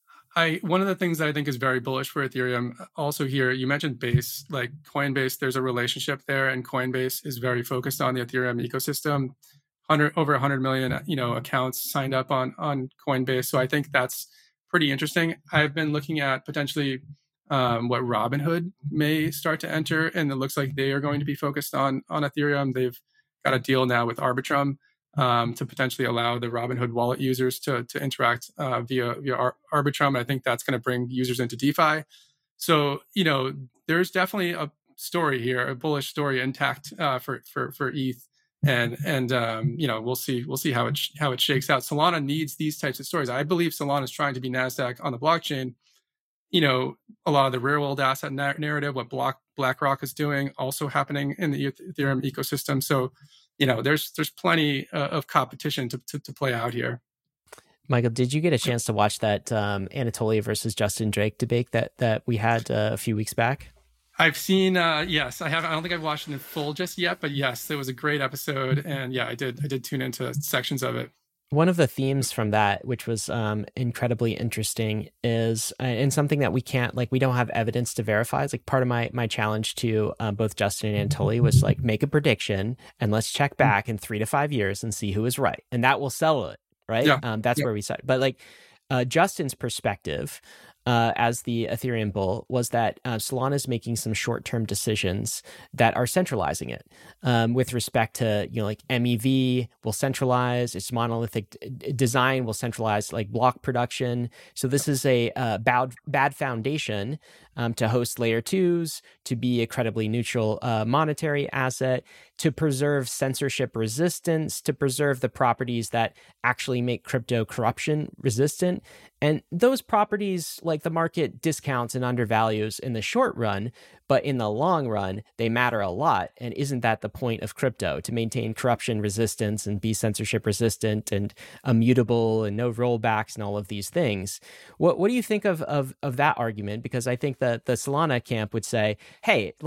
S1: I, one of the things that I think is very bullish for Ethereum also here, you mentioned Base, like Coinbase, there's a relationship there, and Coinbase is very focused on the Ethereum ecosystem. one hundred, over one hundred million, you know, accounts signed up on on Coinbase. So I think that's pretty interesting. I've been looking at potentially um, what Robinhood may start to enter, and it looks like they are going to be focused on on Ethereum. They've got a deal now with Arbitrum um, to potentially allow the Robinhood wallet users to to interact uh, via via Ar- Arbitrum. I think that's going to bring users into DeFi. So, you know, there's definitely a story here, a bullish story intact uh, for for for E T H. And and um, you know, we'll see we'll see how it sh- how it shakes out. Solana needs these types of stories. I believe Solana is trying to be NASDAQ on the blockchain. You know, a lot of the real world asset na- narrative, what Block BlackRock is doing, also happening in the Ethereum ecosystem. So, you know, there's there's plenty uh, of competition to, to to play out here.
S2: Michael, did you get a chance to watch that um, Anatoly versus Justin Drake debate that that we had uh, a few weeks back?
S1: I've seen, uh, yes, I haven't, I don't think I've watched it in full just yet, but yes, it was a great episode. And yeah, I did, I did tune into sections of it.
S2: One of the themes from that, which was um, incredibly interesting, is, uh, and something that we can't, like, we don't have evidence to verify. It's like part of my my challenge to uh, both Justin and Anatoly was like, make a prediction and let's check back in three to five years and see who is right. And that will settle it, right?
S1: Yeah.
S2: Um, that's
S1: yeah.
S2: where we start. But like uh, Justin's perspective, Uh, as the Ethereum bull, was that uh, Solana is making some short-term decisions that are centralizing it um, with respect to, you know, like M E V will centralize, its monolithic d- design will centralize like block production. So this is a uh, bad, bad foundation um, to host layer twos, to be a credibly neutral uh, monetary asset, to preserve censorship resistance, to preserve the properties that actually make crypto corruption resistant. And those properties, like the market discounts and undervalues in the short run, but in the long run, they matter a lot. And isn't that the point of crypto, to maintain corruption resistance and be censorship resistant and immutable and no rollbacks and all of these things? What what do you think of of of that argument? Because I think that the Solana camp would say, hey, like,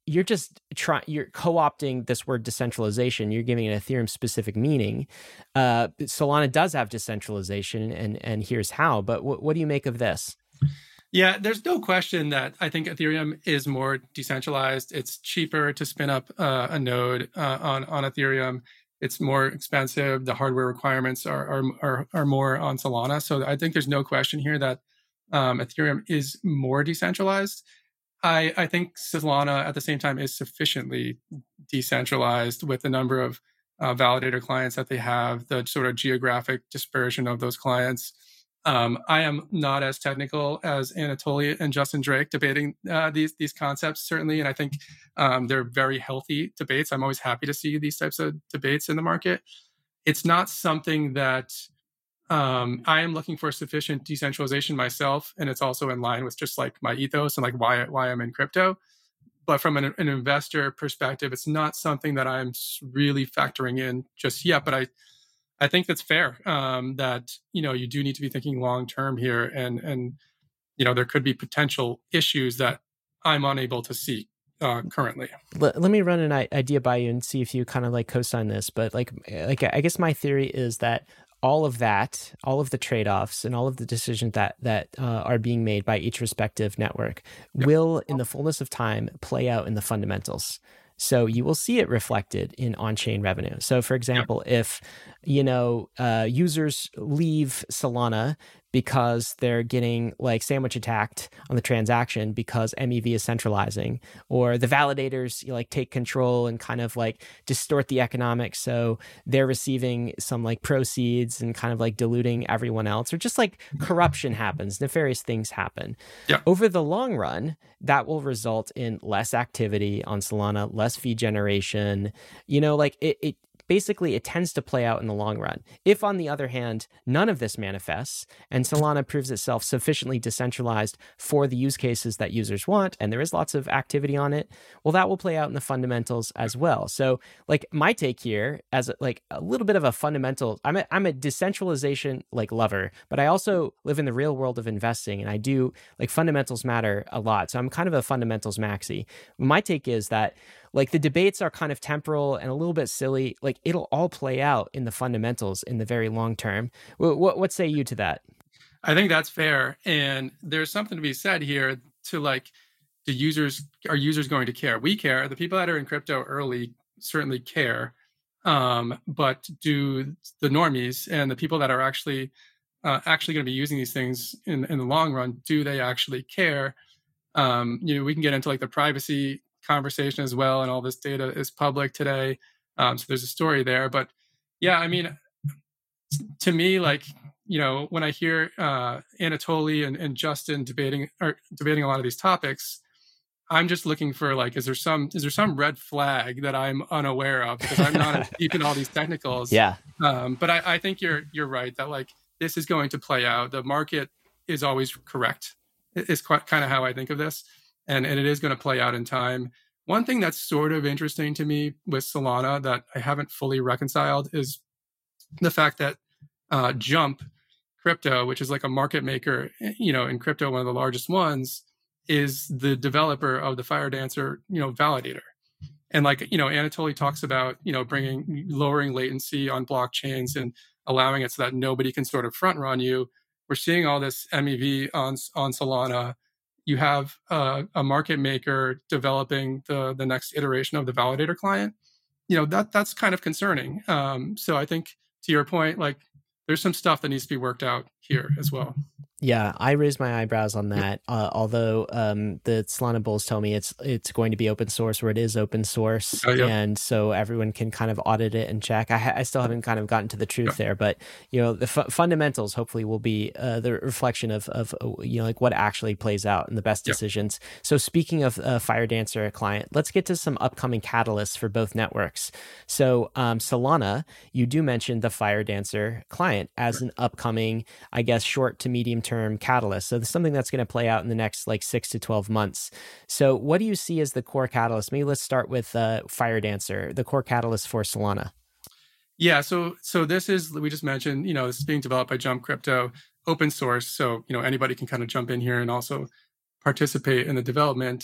S2: you're just trying, you're co-opting this word decentralization. You're giving it Ethereum specific meaning. Uh, Solana does have decentralization, and and here's how. But w- what do you make of this?
S1: Yeah, there's no question that I think Ethereum is more decentralized. It's cheaper to spin up uh, a node uh, on on Ethereum. It's more expensive. The hardware requirements are are are, are more on Solana. So I think there's no question here that um, Ethereum is more decentralized. I, I think Solana at the same time is sufficiently decentralized with the number of uh, validator clients that they have, the sort of geographic dispersion of those clients. Um, I am not as technical as Anatoly and Justin Drake debating uh, these these concepts, certainly, and I think um, they're very healthy debates. I'm always happy to see these types of debates in the market. It's not something that Um, I am looking for sufficient decentralization myself, and it's also in line with just like my ethos and like why why I'm in crypto. But from an, an investor perspective, it's not something that I'm really factoring in just yet. But I I think that's fair. Um, that you know you do need to be thinking long term here, and and you know there could be potential issues that I'm unable to see uh, currently.
S2: Let, let me run an idea by you and see if you kind of like co-sign this. But like like I guess my theory is that all of that, all of the trade-offs and all of the decisions that that uh, are being made by each respective network yep. will, in the fullness of time, play out in the fundamentals. So you will see it reflected in on-chain revenue. So for example, yep. if, you know, uh, users leave Solana because they're getting like sandwich attacked on the transaction because M E V is centralizing, or the validators you know, like take control and kind of like distort the economics. So they're receiving some like proceeds and kind of like diluting everyone else, or just like corruption happens, nefarious things happen.
S1: Yeah.
S2: Over the long run, that will result in less activity on Solana, less fee generation, you know, like it, it basically, it tends to play out in the long run. If, on the other hand, none of this manifests and Solana proves itself sufficiently decentralized for the use cases that users want, and there is lots of activity on it, well, that will play out in the fundamentals as well. So, like, my take here, as a, like a little bit of a fundamental, I'm a, I'm a decentralization like lover, but I also live in the real world of investing, and I do like fundamentals matter a lot. So I'm kind of a fundamentals maxi. My take is that like the debates are kind of temporal and a little bit silly. Like it'll all play out in the fundamentals in the very long term. What, what, what say you to that?
S1: I think that's fair. And there's something to be said here to like, do users, are users going to care? We care. The people that are in crypto early certainly care. Um, but do the normies and the people that are actually uh, actually going to be using these things in, in the long run, do they actually care? Um, you know, we can get into like the privacy conversation as well, and all this data is public today, um, so there's a story there. But yeah, I mean, to me, like you know, when I hear uh, Anatoly and, and Justin debating or debating a lot of these topics, I'm just looking for like, is there some is there some red flag that I'm unaware of because I'm not deep in all these technicals.
S2: Yeah.
S1: Um, but I, I think you're you're right that like this is going to play out. The market is always correct. Is quite kind of how I think of this. And, and it is going to play out in time. One thing that's sort of interesting to me with Solana that I haven't fully reconciled is the fact that uh, Jump Crypto, which is like a market maker, you know, in crypto, one of the largest ones, is the developer of the Firedancer, you know, validator. And like, you know, Anatoly talks about, you know, bringing, lowering latency on blockchains and allowing it so that nobody can sort of front run you. We're seeing all this M E V on, on Solana. You have uh, a market maker developing the the next iteration of the validator client. You know, that that's kind of concerning. Um, so I think to your point, like there's some stuff that needs to be worked out here as well.
S2: Yeah, I raised my eyebrows on that. Uh, although um, the Solana Bulls tell me it's it's going to be open source, or it is open source, oh, yeah. and so everyone can kind of audit it and check. I, ha- I still haven't kind of gotten to the truth yeah. there, but you know the fu- fundamentals hopefully will be uh, the reflection of of you know like what actually plays out and the best decisions. Yeah. So speaking of uh, Firedancer client, let's get to some upcoming catalysts for both networks. So um, Solana, you do mention the Firedancer client as right. an upcoming, I guess, short to medium term term catalyst. So there's something that's going to play out in the next like six to twelve months. So what do you see as the core catalyst? Maybe let's start with uh, Firedancer, the core catalyst for Solana.
S1: Yeah. So, so this is, we just mentioned, you know, this is being developed by Jump Crypto, open source. So, you know, anybody can kind of jump in here and also participate in the development.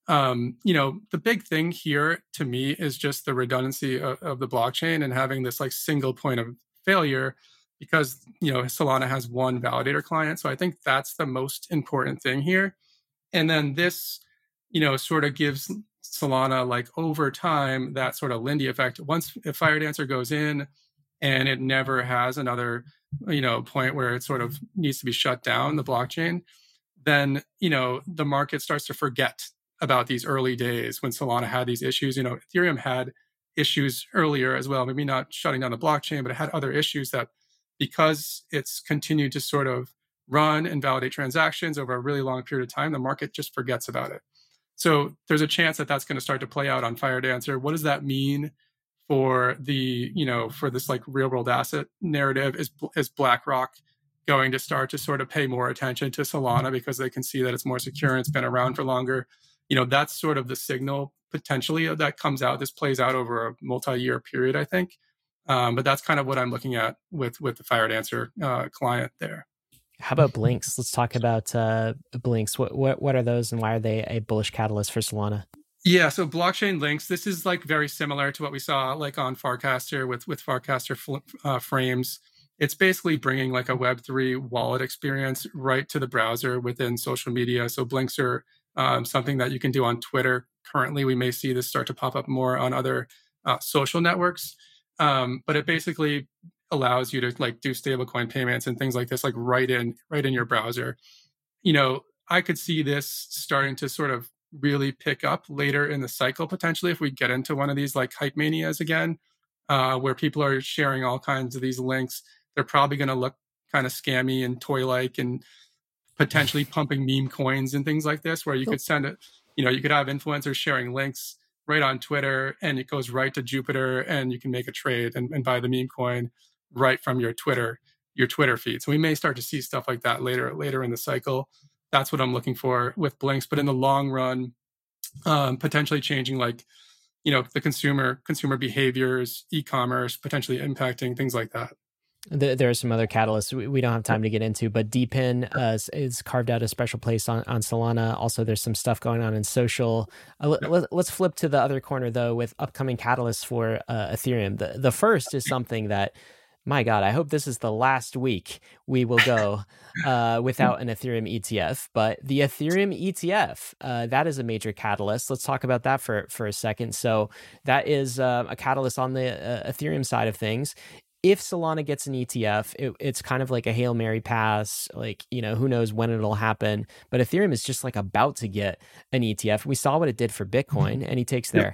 S1: Um, you know, the big thing here to me is just the redundancy of, of the blockchain and having this like single point of failure, because, you know, Solana has one validator client. So I think that's the most important thing here. And then this, you know, sort of gives Solana, like over time, that sort of Lindy effect. Once if Firedancer goes in and it never has another, you know, point where it sort of needs to be shut down, the blockchain, then, you know, the market starts to forget about these early days when Solana had these issues. You know, Ethereum had issues earlier as well, maybe not shutting down the blockchain, but it had other issues that, because it's continued to sort of run and validate transactions over a really long period of time, the market just forgets about it. So there's a chance that that's going to start to play out on Firedancer. What does that mean for the, you know, for this like real world asset narrative? Is, is BlackRock going to start to sort of pay more attention to Solana because they can see that it's more secure and it's been around for longer? You know, that's sort of the signal potentially that comes out. This plays out over a multi-year period, I think. Um, but that's kind of what I'm looking at with with the Firedancer uh, client there.
S2: How about Blinks? Let's talk about uh, Blinks. What, what what are those, and why are they a bullish catalyst for Solana?
S1: Yeah, so blockchain links. This is like very similar to what we saw like on Farcaster with with Farcaster uh, frames. It's basically bringing like a Web three wallet experience right to the browser within social media. So Blinks are um, something that you can do on Twitter. Currently, we may see this start to pop up more on other uh, social networks. Um, but it basically allows you to like do stablecoin payments and things like this, like right in right in your browser. You know, I could see this starting to sort of really pick up later in the cycle, potentially, if we get into one of these like hype manias again, uh, where people are sharing all kinds of these links. They're probably going to look kind of scammy and toy-like and potentially pumping meme coins and things like this, where you could send it, you know, you could have influencers sharing links right on Twitter, and it goes right to Jupiter, and you can make a trade and, and buy the meme coin right from your Twitter, your Twitter feed. So we may start to see stuff like that later, later in the cycle. That's what I'm looking for with Blinks. But in the long run, um, potentially changing like, you know, the consumer consumer behaviors, e-commerce, potentially impacting things like that.
S2: There are some other catalysts we don't have time to get into, but D P I N uh, is carved out a special place on, on Solana. Also, there's some stuff going on in social. Uh, let, let's flip to the other corner, though, with upcoming catalysts for uh, Ethereum. The, the first is something that, my God, I hope this is the last week we will go uh, without an Ethereum E T F. But the Ethereum E T F, uh, that is a major catalyst. Let's talk about that for, for a second. So that is uh, a catalyst on the uh, Ethereum side of things. If Solana gets an E T F, it, it's kind of like a Hail Mary pass, like, you know, who knows when it'll happen. But Ethereum is just like about to get an E T F. We saw what it did for Bitcoin. Any takes there?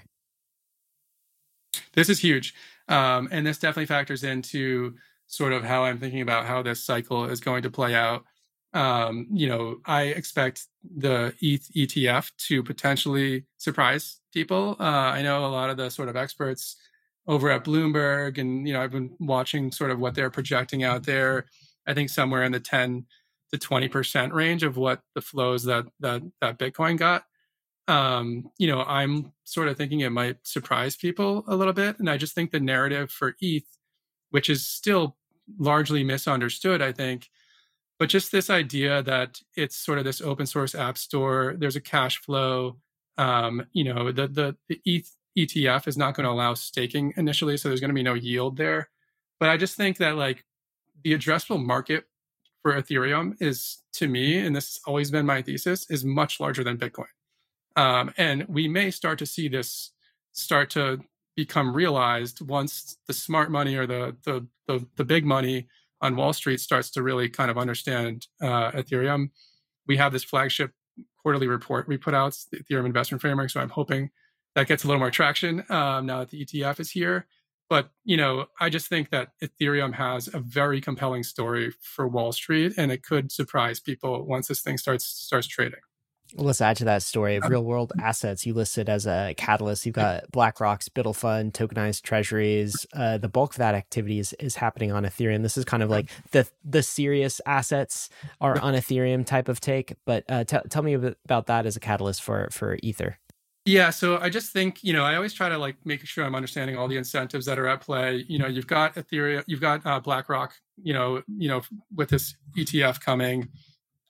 S1: This is huge. Um, and this definitely factors into sort of how I'm thinking about how this cycle is going to play out. Um, you know, I expect the E T H E T F to potentially surprise people. Uh, I know a lot of the sort of experts over at Bloomberg, and, you know, I've been watching sort of what they're projecting out there. I think somewhere in the ten to twenty percent range of what the flows that that that Bitcoin got. Um, you know, I'm sort of thinking it might surprise people a little bit. And I just think the narrative for E T H, which is still largely misunderstood, I think, but just this idea that it's sort of this open source app store, there's a cash flow, um, you know, the the, the E T H E T F is not going to allow staking initially, so there's going to be no yield there. But I just think that like the addressable market for Ethereum is, to me, and this has always been my thesis, is much larger than Bitcoin. Um, and we may start to see this start to become realized once the smart money or the the the, the big money on Wall Street starts to really kind of understand uh, Ethereum. We have this flagship quarterly report we put out, the Ethereum Investment Framework, so I'm hoping that gets a little more traction um, now that the E T F is here. But, you know, I just think that Ethereum has a very compelling story for Wall Street, and it could surprise people once this thing starts starts trading.
S2: Well, let's add to that story of real world assets you listed as a catalyst. You've got BlackRock's Biddle Fund, tokenized treasuries. Uh, the bulk of that activity is, is happening on Ethereum. This is kind of like the the serious assets are on Ethereum type of take. But uh, t- tell me about that as a catalyst for for Ether.
S1: Yeah, so I just think, you know, I always try to like make sure I'm understanding all the incentives that are at play. You know, you've got Ethereum, you've got uh, BlackRock, you know, you know, with this E T F coming.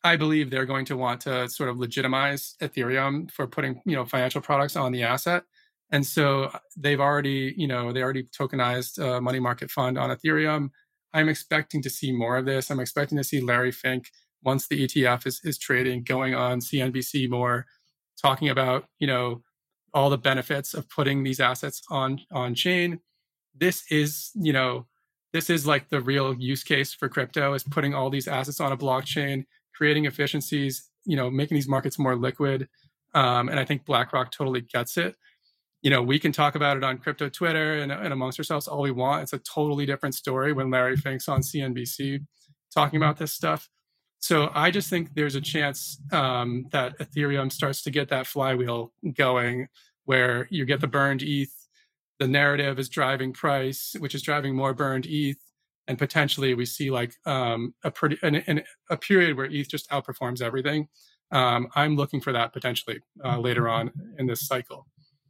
S1: I believe they're going to want to sort of legitimize Ethereum for putting, you know, financial products on the asset. And so they've already, you know, they already tokenized a money market fund on Ethereum. I'm expecting to see more of this. I'm expecting to see Larry Fink, once the E T F is, is trading, going on C N B C more, talking about, you know, all the benefits of putting these assets on, on chain. This is, you know, this is like the real use case for crypto, is putting all these assets on a blockchain, creating efficiencies, you know, making these markets more liquid. Um, and I think BlackRock totally gets it. You know, we can talk about it on crypto Twitter and, and amongst ourselves all we want. It's a totally different story when Larry Fink's on C N B C talking about this stuff. So I just think there's a chance um, that Ethereum starts to get that flywheel going, where you get the burned E T H, the narrative is driving price, which is driving more burned E T H, and potentially we see like um, a pretty an, an, a period where E T H just outperforms everything. Um, I'm looking for that potentially uh, later on in this cycle.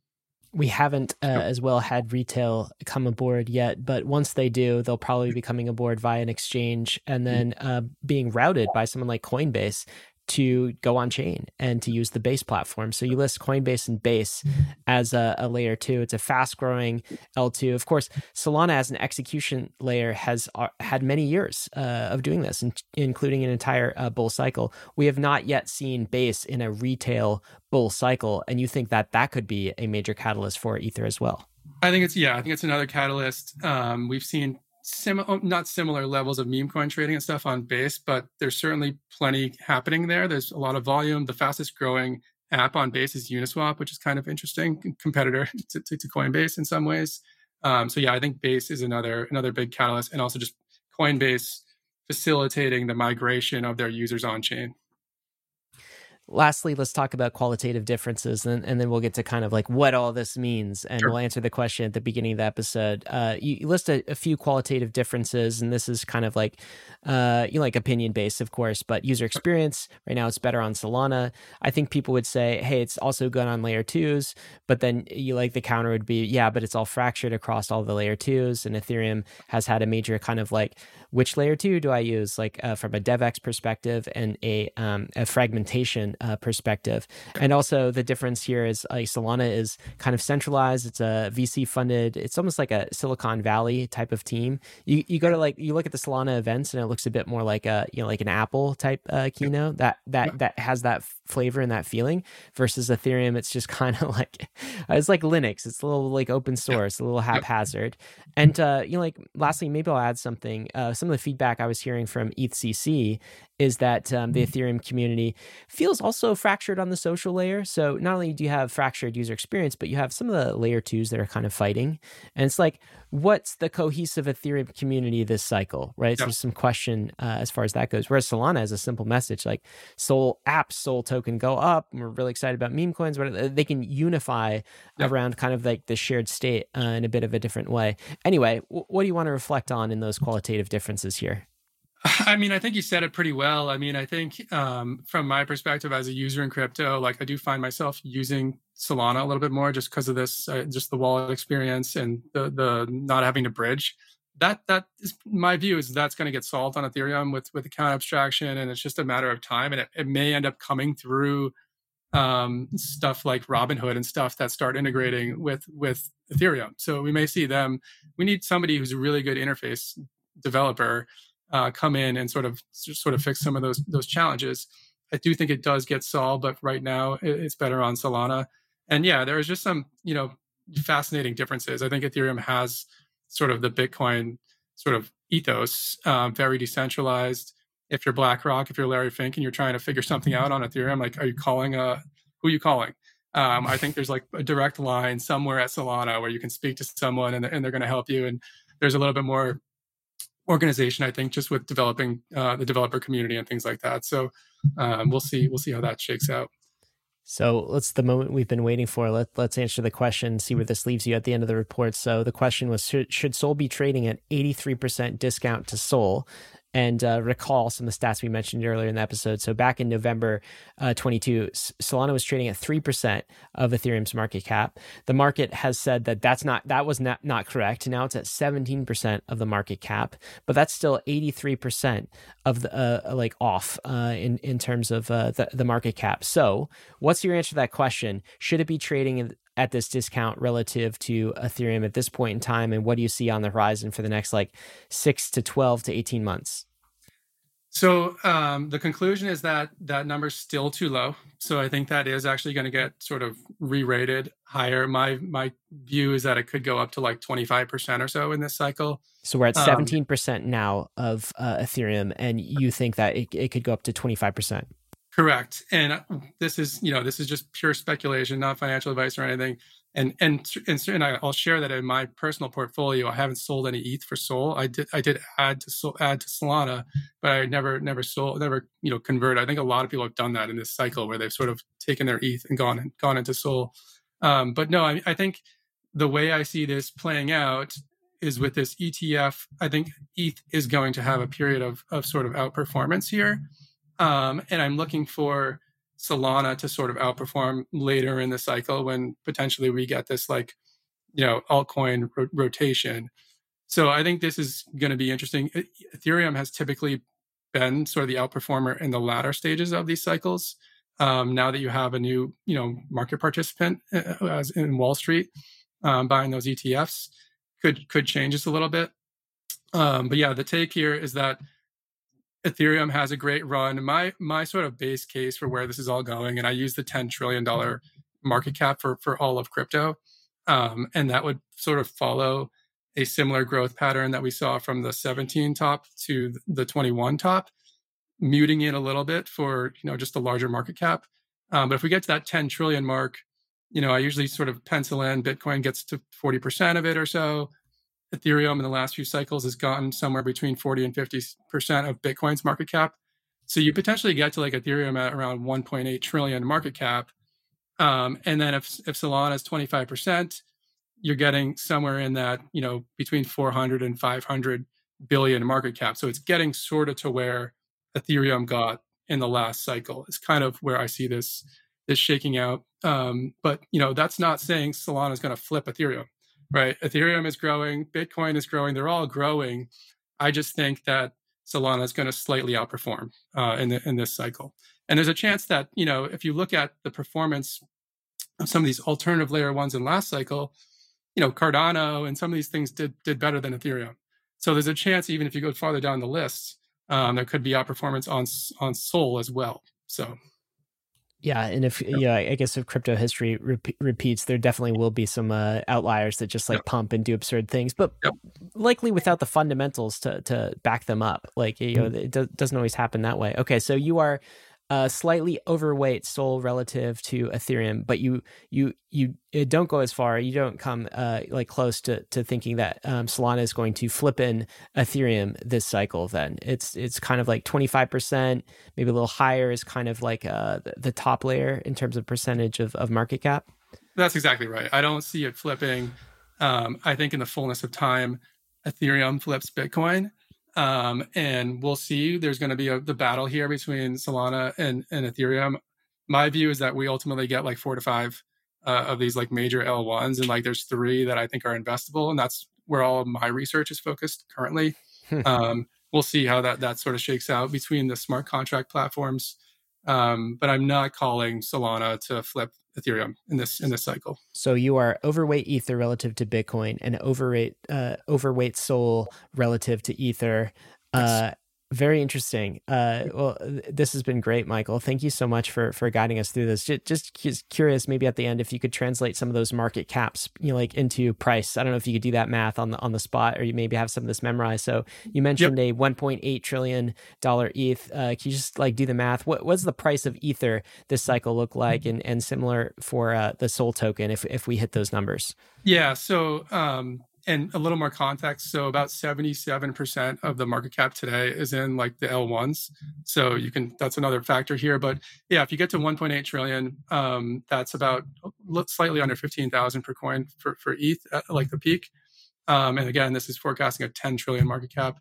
S2: We haven't uh, as well had retail come aboard yet, but once they do, they'll probably be coming aboard via an exchange and then uh, being routed by someone like Coinbase to go on chain and to use the Base platform. So you list Coinbase and Base as a, a layer two. It's a fast growing L two. Of course, Solana as an execution layer has uh, had many years uh, of doing this, in, including an entire uh, bull cycle. We have not yet seen Base in a retail bull cycle. And you think that that could be a major catalyst for Ether as well?
S1: I think it's, yeah, I think it's another catalyst. Um, we've seen Sim- not similar levels of meme coin trading and stuff on Base, but there's certainly plenty happening there. There's a lot of volume. The fastest growing app on Base is Uniswap, which is kind of interesting, competitor to, to, to Coinbase in some ways. Um, so yeah, I think Base is another another big catalyst, and also just Coinbase facilitating the migration of their users on chain.
S2: Lastly, let's talk about qualitative differences, and, and then we'll get to kind of like what all this means, and sure. We'll answer the question at the beginning of the episode. Uh, you, you list a, a few qualitative differences, and this is kind of like, uh, you know, like opinion-based, of course, but user experience, right now it's better on Solana. I think people would say, hey, it's also good on layer twos, but then you like the counter would be, yeah, but it's all fractured across all the layer twos, and Ethereum has had a major kind of like, which layer two do I use? Like uh, from a DevX perspective and a, um, a fragmentation Uh, perspective. And also the difference here is like Solana is kind of centralized. It's a V C funded, it's almost like a Silicon Valley type of team. You you go to like, you look at the Solana events and it looks a bit more like a, you know, like an Apple type uh, keynote that, that, that has that flavor and that feeling, versus Ethereum. It's just kind of like, it's like Linux. It's a little like open source, a little haphazard. And, uh, you know, like lastly, maybe I'll add something. Uh, some of the feedback I was hearing from E T H C C is that um, the Ethereum community feels also fractured on the social layer. So not only do you have fractured user experience, but you have some of the layer twos that are kind of fighting. And it's like, what's the cohesive Ethereum community this cycle, right? Yep. So there's some question uh, as far as that goes. Whereas Solana has a simple message like Sol app, Sol token go up. And we're really excited about meme coins. But they can unify yep. around kind of like the shared state uh, in a bit of a different way. Anyway, w- what do you want to reflect on in those qualitative differences here?
S1: I mean, I think you said it pretty well. I mean, I think um, from my perspective as a user in crypto, like I do find myself using Solana a little bit more just because of this, uh, just the wallet experience and the the not having to bridge. That that is my view, is that's going to get solved on Ethereum with with account abstraction, and it's just a matter of time. And it, it may end up coming through um, stuff like Robinhood and stuff that start integrating with with Ethereum. So we may see them. We need somebody who's a really good interface developer Uh, come in and sort of sort of fix some of those those challenges. I do think it does get solved, but right now it, it's better on Solana. And yeah, there is just some, you know, fascinating differences. I think Ethereum has sort of the Bitcoin sort of ethos, um, very decentralized. If you're BlackRock, if you're Larry Fink, and you're trying to figure something out on Ethereum, like, are you calling a who are you calling? Um, I think there's like a direct line somewhere at Solana where you can speak to someone and, and they're going to help you. And there's a little bit more organization, I think, just with developing uh, the developer community and things like that. So um, we'll see. We'll see how that shakes out.
S2: So let's the moment we've been waiting for. Let, let's answer the question, see where this leaves you at the end of the report. So the question was, should, should Sol be trading at eighty-three percent discount to Sol? and uh, recall some of the stats we mentioned earlier in the episode. So back in November uh, twenty-two, Solana was trading at three percent of Ethereum's market cap. The market has said that that's not that was not, not correct. Now it's at seventeen percent of the market cap, but that's still eighty-three percent of the uh, like off uh, in in terms of uh, the the market cap. So what's your answer to that question? Should it be trading in, at this discount relative to Ethereum at this point in time? And what do you see on the horizon for the next like six to twelve to eighteen months?
S1: So um, the conclusion is that that number's still too low. So I think that is actually going to get sort of re-rated higher. My my view is that it could go up to like twenty-five percent or so in this cycle.
S2: So we're at seventeen percent um, now of uh, Ethereum, and you think that it, it could go up to twenty-five percent?
S1: Correct. And this is, you know, this is just pure speculation, not financial advice or anything. And and and, and I'll share that in my personal portfolio, I haven't sold any E T H for Sol. I did I did add to add to Solana, but I never never sold never you know convert. I think a lot of people have done that in this cycle where they've sort of taken their E T H and gone gone into Sol. Um, but no, I, I think the way I see this playing out is with this E T F. I think E T H is going to have a period of of sort of outperformance here. Um, and I'm looking for Solana to sort of outperform later in the cycle when potentially we get this like, you know, altcoin ro- rotation. So I think this is going to be interesting. Ethereum has typically been sort of the outperformer in the latter stages of these cycles. Um, now that you have a new, you know, market participant uh, as in Wall Street um, buying those E T Fs, could could change this a little bit. Um, but yeah, the take here is that Ethereum has a great run. My my sort of base case for where this is all going, and I use the ten trillion dollars market cap for, for all of crypto, um, and that would sort of follow a similar growth pattern that we saw from the seventeen top to the twenty-one top, muting it a little bit for, you know, just a larger market cap. Um, but if we get to that ten trillion mark, you know, I usually sort of pencil in Bitcoin gets to forty percent of it or so. Ethereum in the last few cycles has gotten somewhere between forty and fifty percent of Bitcoin's market cap. So you potentially get to like Ethereum at around one point eight trillion market cap. Um, and then if, if Solana is twenty-five percent, you're getting somewhere in that, you know, between four hundred and five hundred billion market cap. So it's getting sort of to where Ethereum got in the last cycle. It's kind of where I see this, this shaking out. Um, but, you know, that's not saying Solana is going to flip Ethereum. Right. Ethereum is growing. Bitcoin is growing. They're all growing. I just think that Solana is going to slightly outperform uh, in, the, in this cycle. And there's a chance that, you know, if you look at the performance of some of these alternative layer ones in last cycle, you know, Cardano and some of these things did did better than Ethereum. So there's a chance, even if you go farther down the list, um, there could be outperformance on on Sol as well. So.
S2: Yeah, and if yeah, I guess if crypto history rep- repeats, there definitely will be some uh, outliers that just like yep. pump and do absurd things, but yep. likely without the fundamentals to to back them up. Like, you know, it do- doesn't always happen that way. Okay, so you are uh, slightly overweight Sol relative to Ethereum, but you you you don't go as far. You don't come uh, like close to to thinking that um, Solana is going to flip in Ethereum this cycle. Then it's it's kind of like twenty-five percent, maybe a little higher is kind of like uh, the, the top layer in terms of percentage of, of market cap.
S1: That's exactly right. I don't see it flipping. Um, I think in the fullness of time, Ethereum flips Bitcoin. Um, and we'll see. There's going to be a, the battle here between Solana and, and Ethereum. My view is that we ultimately get like four to five uh, of these like major L ones, and like there's three that I think are investable, and that's where all of my research is focused currently. um, we'll see how that that sort of shakes out between the smart contract platforms. Um, but I'm not calling Solana to flip Ethereum in this in this cycle.
S2: So you are overweight Ether relative to Bitcoin and overweight uh, overweight Sol relative to Ether. Uh, very interesting. Uh, well, this has been great, Michael. Thank you so much for for guiding us through this. Just, just curious, maybe at the end, if you could translate some of those market caps, you know, like into price. I don't know if you could do that math on the on the spot, or you maybe have some of this memorized. So you mentioned yep. a one point eight trillion dollars E T H. Uh, can you just like do the math? What what's the price of Ether this cycle look like, and and similar for uh, the Sol token if if we hit those numbers?
S1: Yeah. So. Um... And a little more context. So about seventy-seven percent of the market cap today is in like the L ones. So you can, that's another factor here. But yeah, if you get to one point eight trillion, um, that's about slightly under fifteen thousand per coin for, for E T H at like the peak. Um, and again, this is forecasting a ten trillion market cap.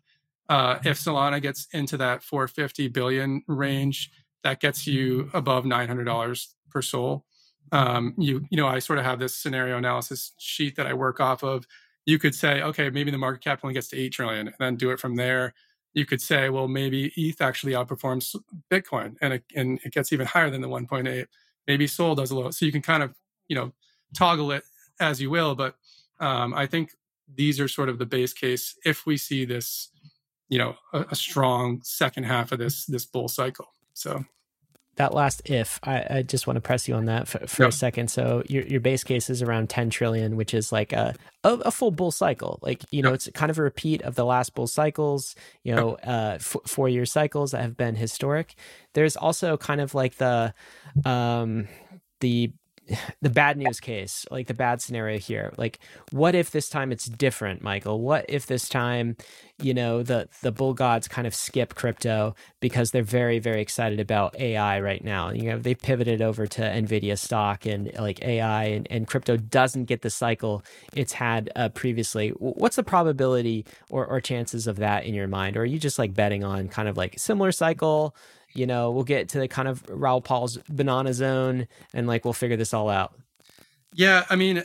S1: Uh, if Solana gets into that four hundred fifty billion range, that gets you above nine hundred dollars per SOL. Um, you, you know, I sort of have this scenario analysis sheet that I work off of. You could say, okay, maybe the market cap only gets to eight trillion, and then do it from there. You could say, well, maybe E T H actually outperforms Bitcoin, and it, and it gets even higher than the one point eight. Maybe Sol does a little. So you can kind of, you know, toggle it as you will. But um, I think these are sort of the base case if we see this, you know, a, a strong second half of this this bull cycle. So
S2: that last if, I, I just want to press you on that for, for yep. a second. So your your base case is around ten trillion, which is like a a, a full bull cycle. Like, you know, yep. it's kind of a repeat of the last bull cycles, you know, yep. uh, f- four year cycles that have been historic. There's also kind of like the um, the the bad news case, like the bad scenario here. Like, what if this time it's different, Michael? What if this time, you know, the the bull gods kind of skip crypto because they're very, very excited about A I right now? You know, they've pivoted over to NVIDIA stock and like A I, and, and crypto doesn't get the cycle it's had uh, previously. What's the probability or, or chances of that in your mind? Or are you just like betting on kind of like similar cycle? You know, we'll get to the kind of Raoul Pal's banana zone and like, we'll figure this all out.
S1: Yeah. I mean,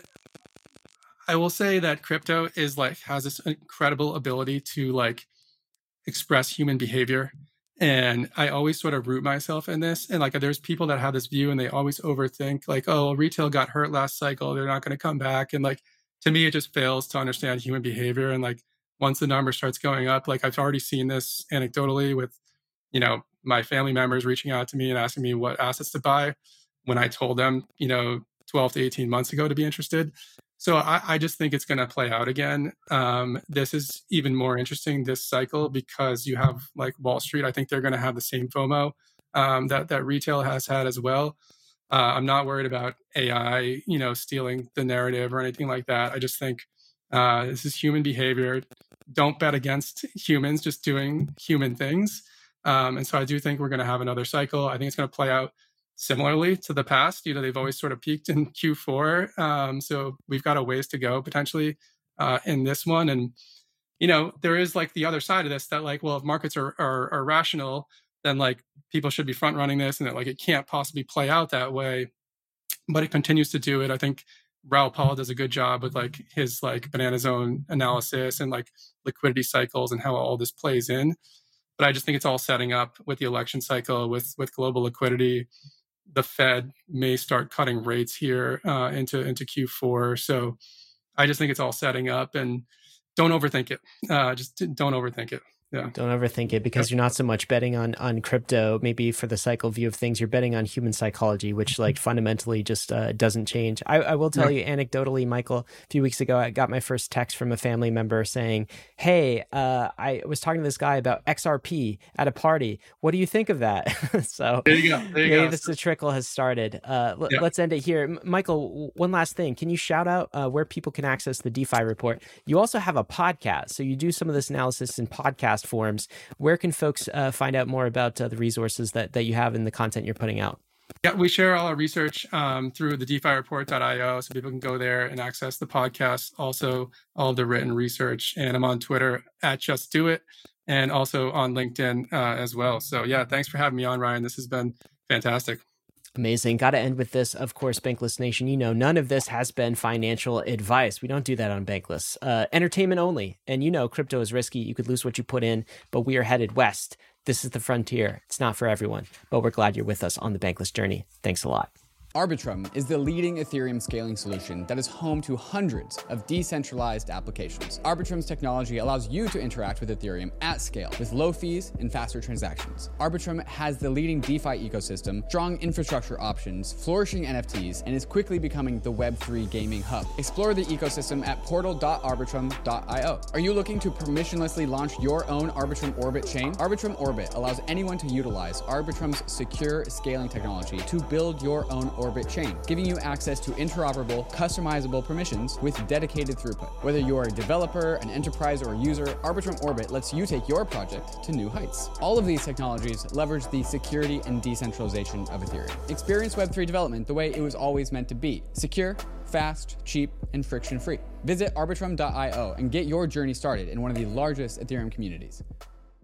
S1: I will say that crypto is like, has this incredible ability to like express human behavior. And I always sort of root myself in this. And like, there's people that have this view and they always overthink like, oh, retail got hurt last cycle, they're not going to come back. And like, to me, it just fails to understand human behavior. And like, once the number starts going up, like I've already seen this anecdotally with, you know, my family members reaching out to me and asking me what assets to buy when I told them, you know, twelve to eighteen months ago to be interested. So I, I just think it's going to play out again. Um, this is even more interesting this cycle because you have like Wall Street. I think they're going to have the same FOMO um, that, that retail has had as well. Uh, I'm not worried about A I, you know, stealing the narrative or anything like that. I just think uh, this is human behavior. Don't bet against humans just doing human things. Um, and so I do think we're going to have another cycle. I think it's going to play out similarly to the past. You know, they've always sort of peaked in Q four. Um, so we've got a ways to go potentially uh, in this one. And, you know, there is like the other side of this that like, well, if markets are, are, are rational, then like people should be front running this and that like it can't possibly play out that way. But it continues to do it. I think Raoul Pal does a good job with like his like banana zone analysis and like liquidity cycles and how all this plays in. But I just think it's all setting up with the election cycle, with with global liquidity. The Fed may start cutting rates here uh, into into Q four. So I just think it's all setting up, and don't overthink it. Uh, just don't overthink it. Yeah.
S2: Don't overthink it because you're not so much betting on on crypto. Maybe for the cycle view of things, you're betting on human psychology, which like fundamentally just uh, doesn't change. I, I will tell yeah. you anecdotally, Michael, a few weeks ago, I got my first text from a family member saying, hey, uh, I was talking to this guy about X R P at a party. What do you think of that? So
S1: there you go. There you
S2: maybe
S1: go.
S2: this the trickle has started. Uh, l-
S1: yeah.
S2: Let's end it here. M- Michael, one last thing. Can you shout out uh, where people can access the DeFi report? You also have a podcast. So you do some of this analysis in podcast forms. Where can folks uh, find out more about uh, the resources that, that you have and the content you're putting out?
S1: Yeah, we share all our research um, through the DeFi report dot io, so people can go there and access the podcast, also all of the written research. And I'm on Twitter at Just Do It, and also on LinkedIn uh, as well. So yeah, thanks for having me on, Ryan. This has been fantastic.
S2: Amazing. Got to end with this, of course, Bankless Nation. You know, none of this has been financial advice. We don't do that on Bankless. Uh, entertainment only. And you know, crypto is risky. You could lose what you put in, but we are headed west. This is the frontier. It's not for everyone, but we're glad you're with us on the Bankless journey. Thanks a lot.
S3: Arbitrum is the leading Ethereum scaling solution that is home to hundreds of decentralized applications. Arbitrum's technology allows you to interact with Ethereum at scale with low fees and faster transactions. Arbitrum has the leading DeFi ecosystem, strong infrastructure options, flourishing N F Ts, and is quickly becoming the Web three gaming hub. Explore the ecosystem at portal dot arbitrum dot io. Are you looking to permissionlessly launch your own Arbitrum Orbit chain? Arbitrum Orbit allows anyone to utilize Arbitrum's secure scaling technology to build your own Orbit chain, giving you access to interoperable, customizable permissions with dedicated throughput. Whether you are a developer, an enterprise, or a user, Arbitrum Orbit lets you take your project to new heights. All of these technologies leverage the security and decentralization of Ethereum. Experience Web three development the way it was always meant to be: secure, fast, cheap, and friction-free. Visit arbitrum dot io and get your journey started in one of the largest Ethereum communities.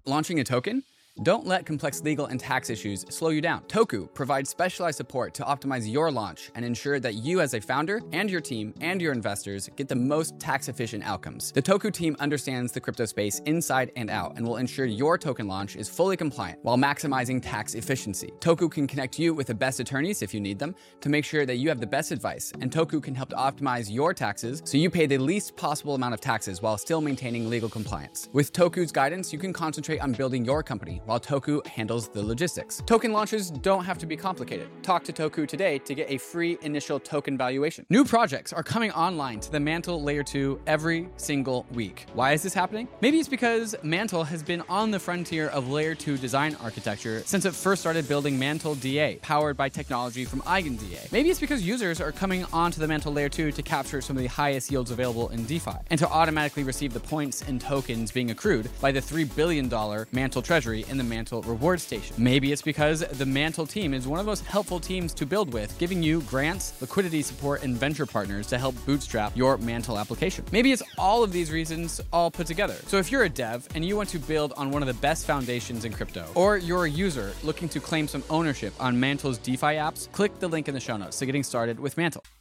S3: Launching a token? Don't let complex legal and tax issues slow you down. Toku provides specialized support to optimize your launch and ensure that you as a founder and your team and your investors get the most tax-efficient outcomes. The Toku team understands the crypto space inside and out and will ensure your token launch is fully compliant while maximizing tax efficiency. Toku can connect you with the best attorneys if you need them to make sure that you have the best advice, and Toku can help to optimize your taxes so you pay the least possible amount of taxes while still maintaining legal compliance. With Toku's guidance, you can concentrate on building your company while Toku handles the logistics. Token launches don't have to be complicated. Talk to Toku today to get a free initial token valuation. New projects are coming online to the Mantle Layer two every single week. Why is this happening? Maybe it's because Mantle has been on the frontier of Layer two design architecture since it first started building Mantle D A, powered by technology from EigenDA. Maybe it's because users are coming onto the Mantle Layer two to capture some of the highest yields available in DeFi, and to automatically receive the points and tokens being accrued by the three billion dollars Mantle treasury in the Mantle reward station. Maybe it's because the Mantle team is one of the most helpful teams to build with, giving you grants, liquidity support, and venture partners to help bootstrap your Mantle application. Maybe it's all of these reasons all put together. So if you're a dev and you want to build on one of the best foundations in crypto, or you're a user looking to claim some ownership on Mantle's DeFi apps, click the link in the show notes to getting started with Mantle.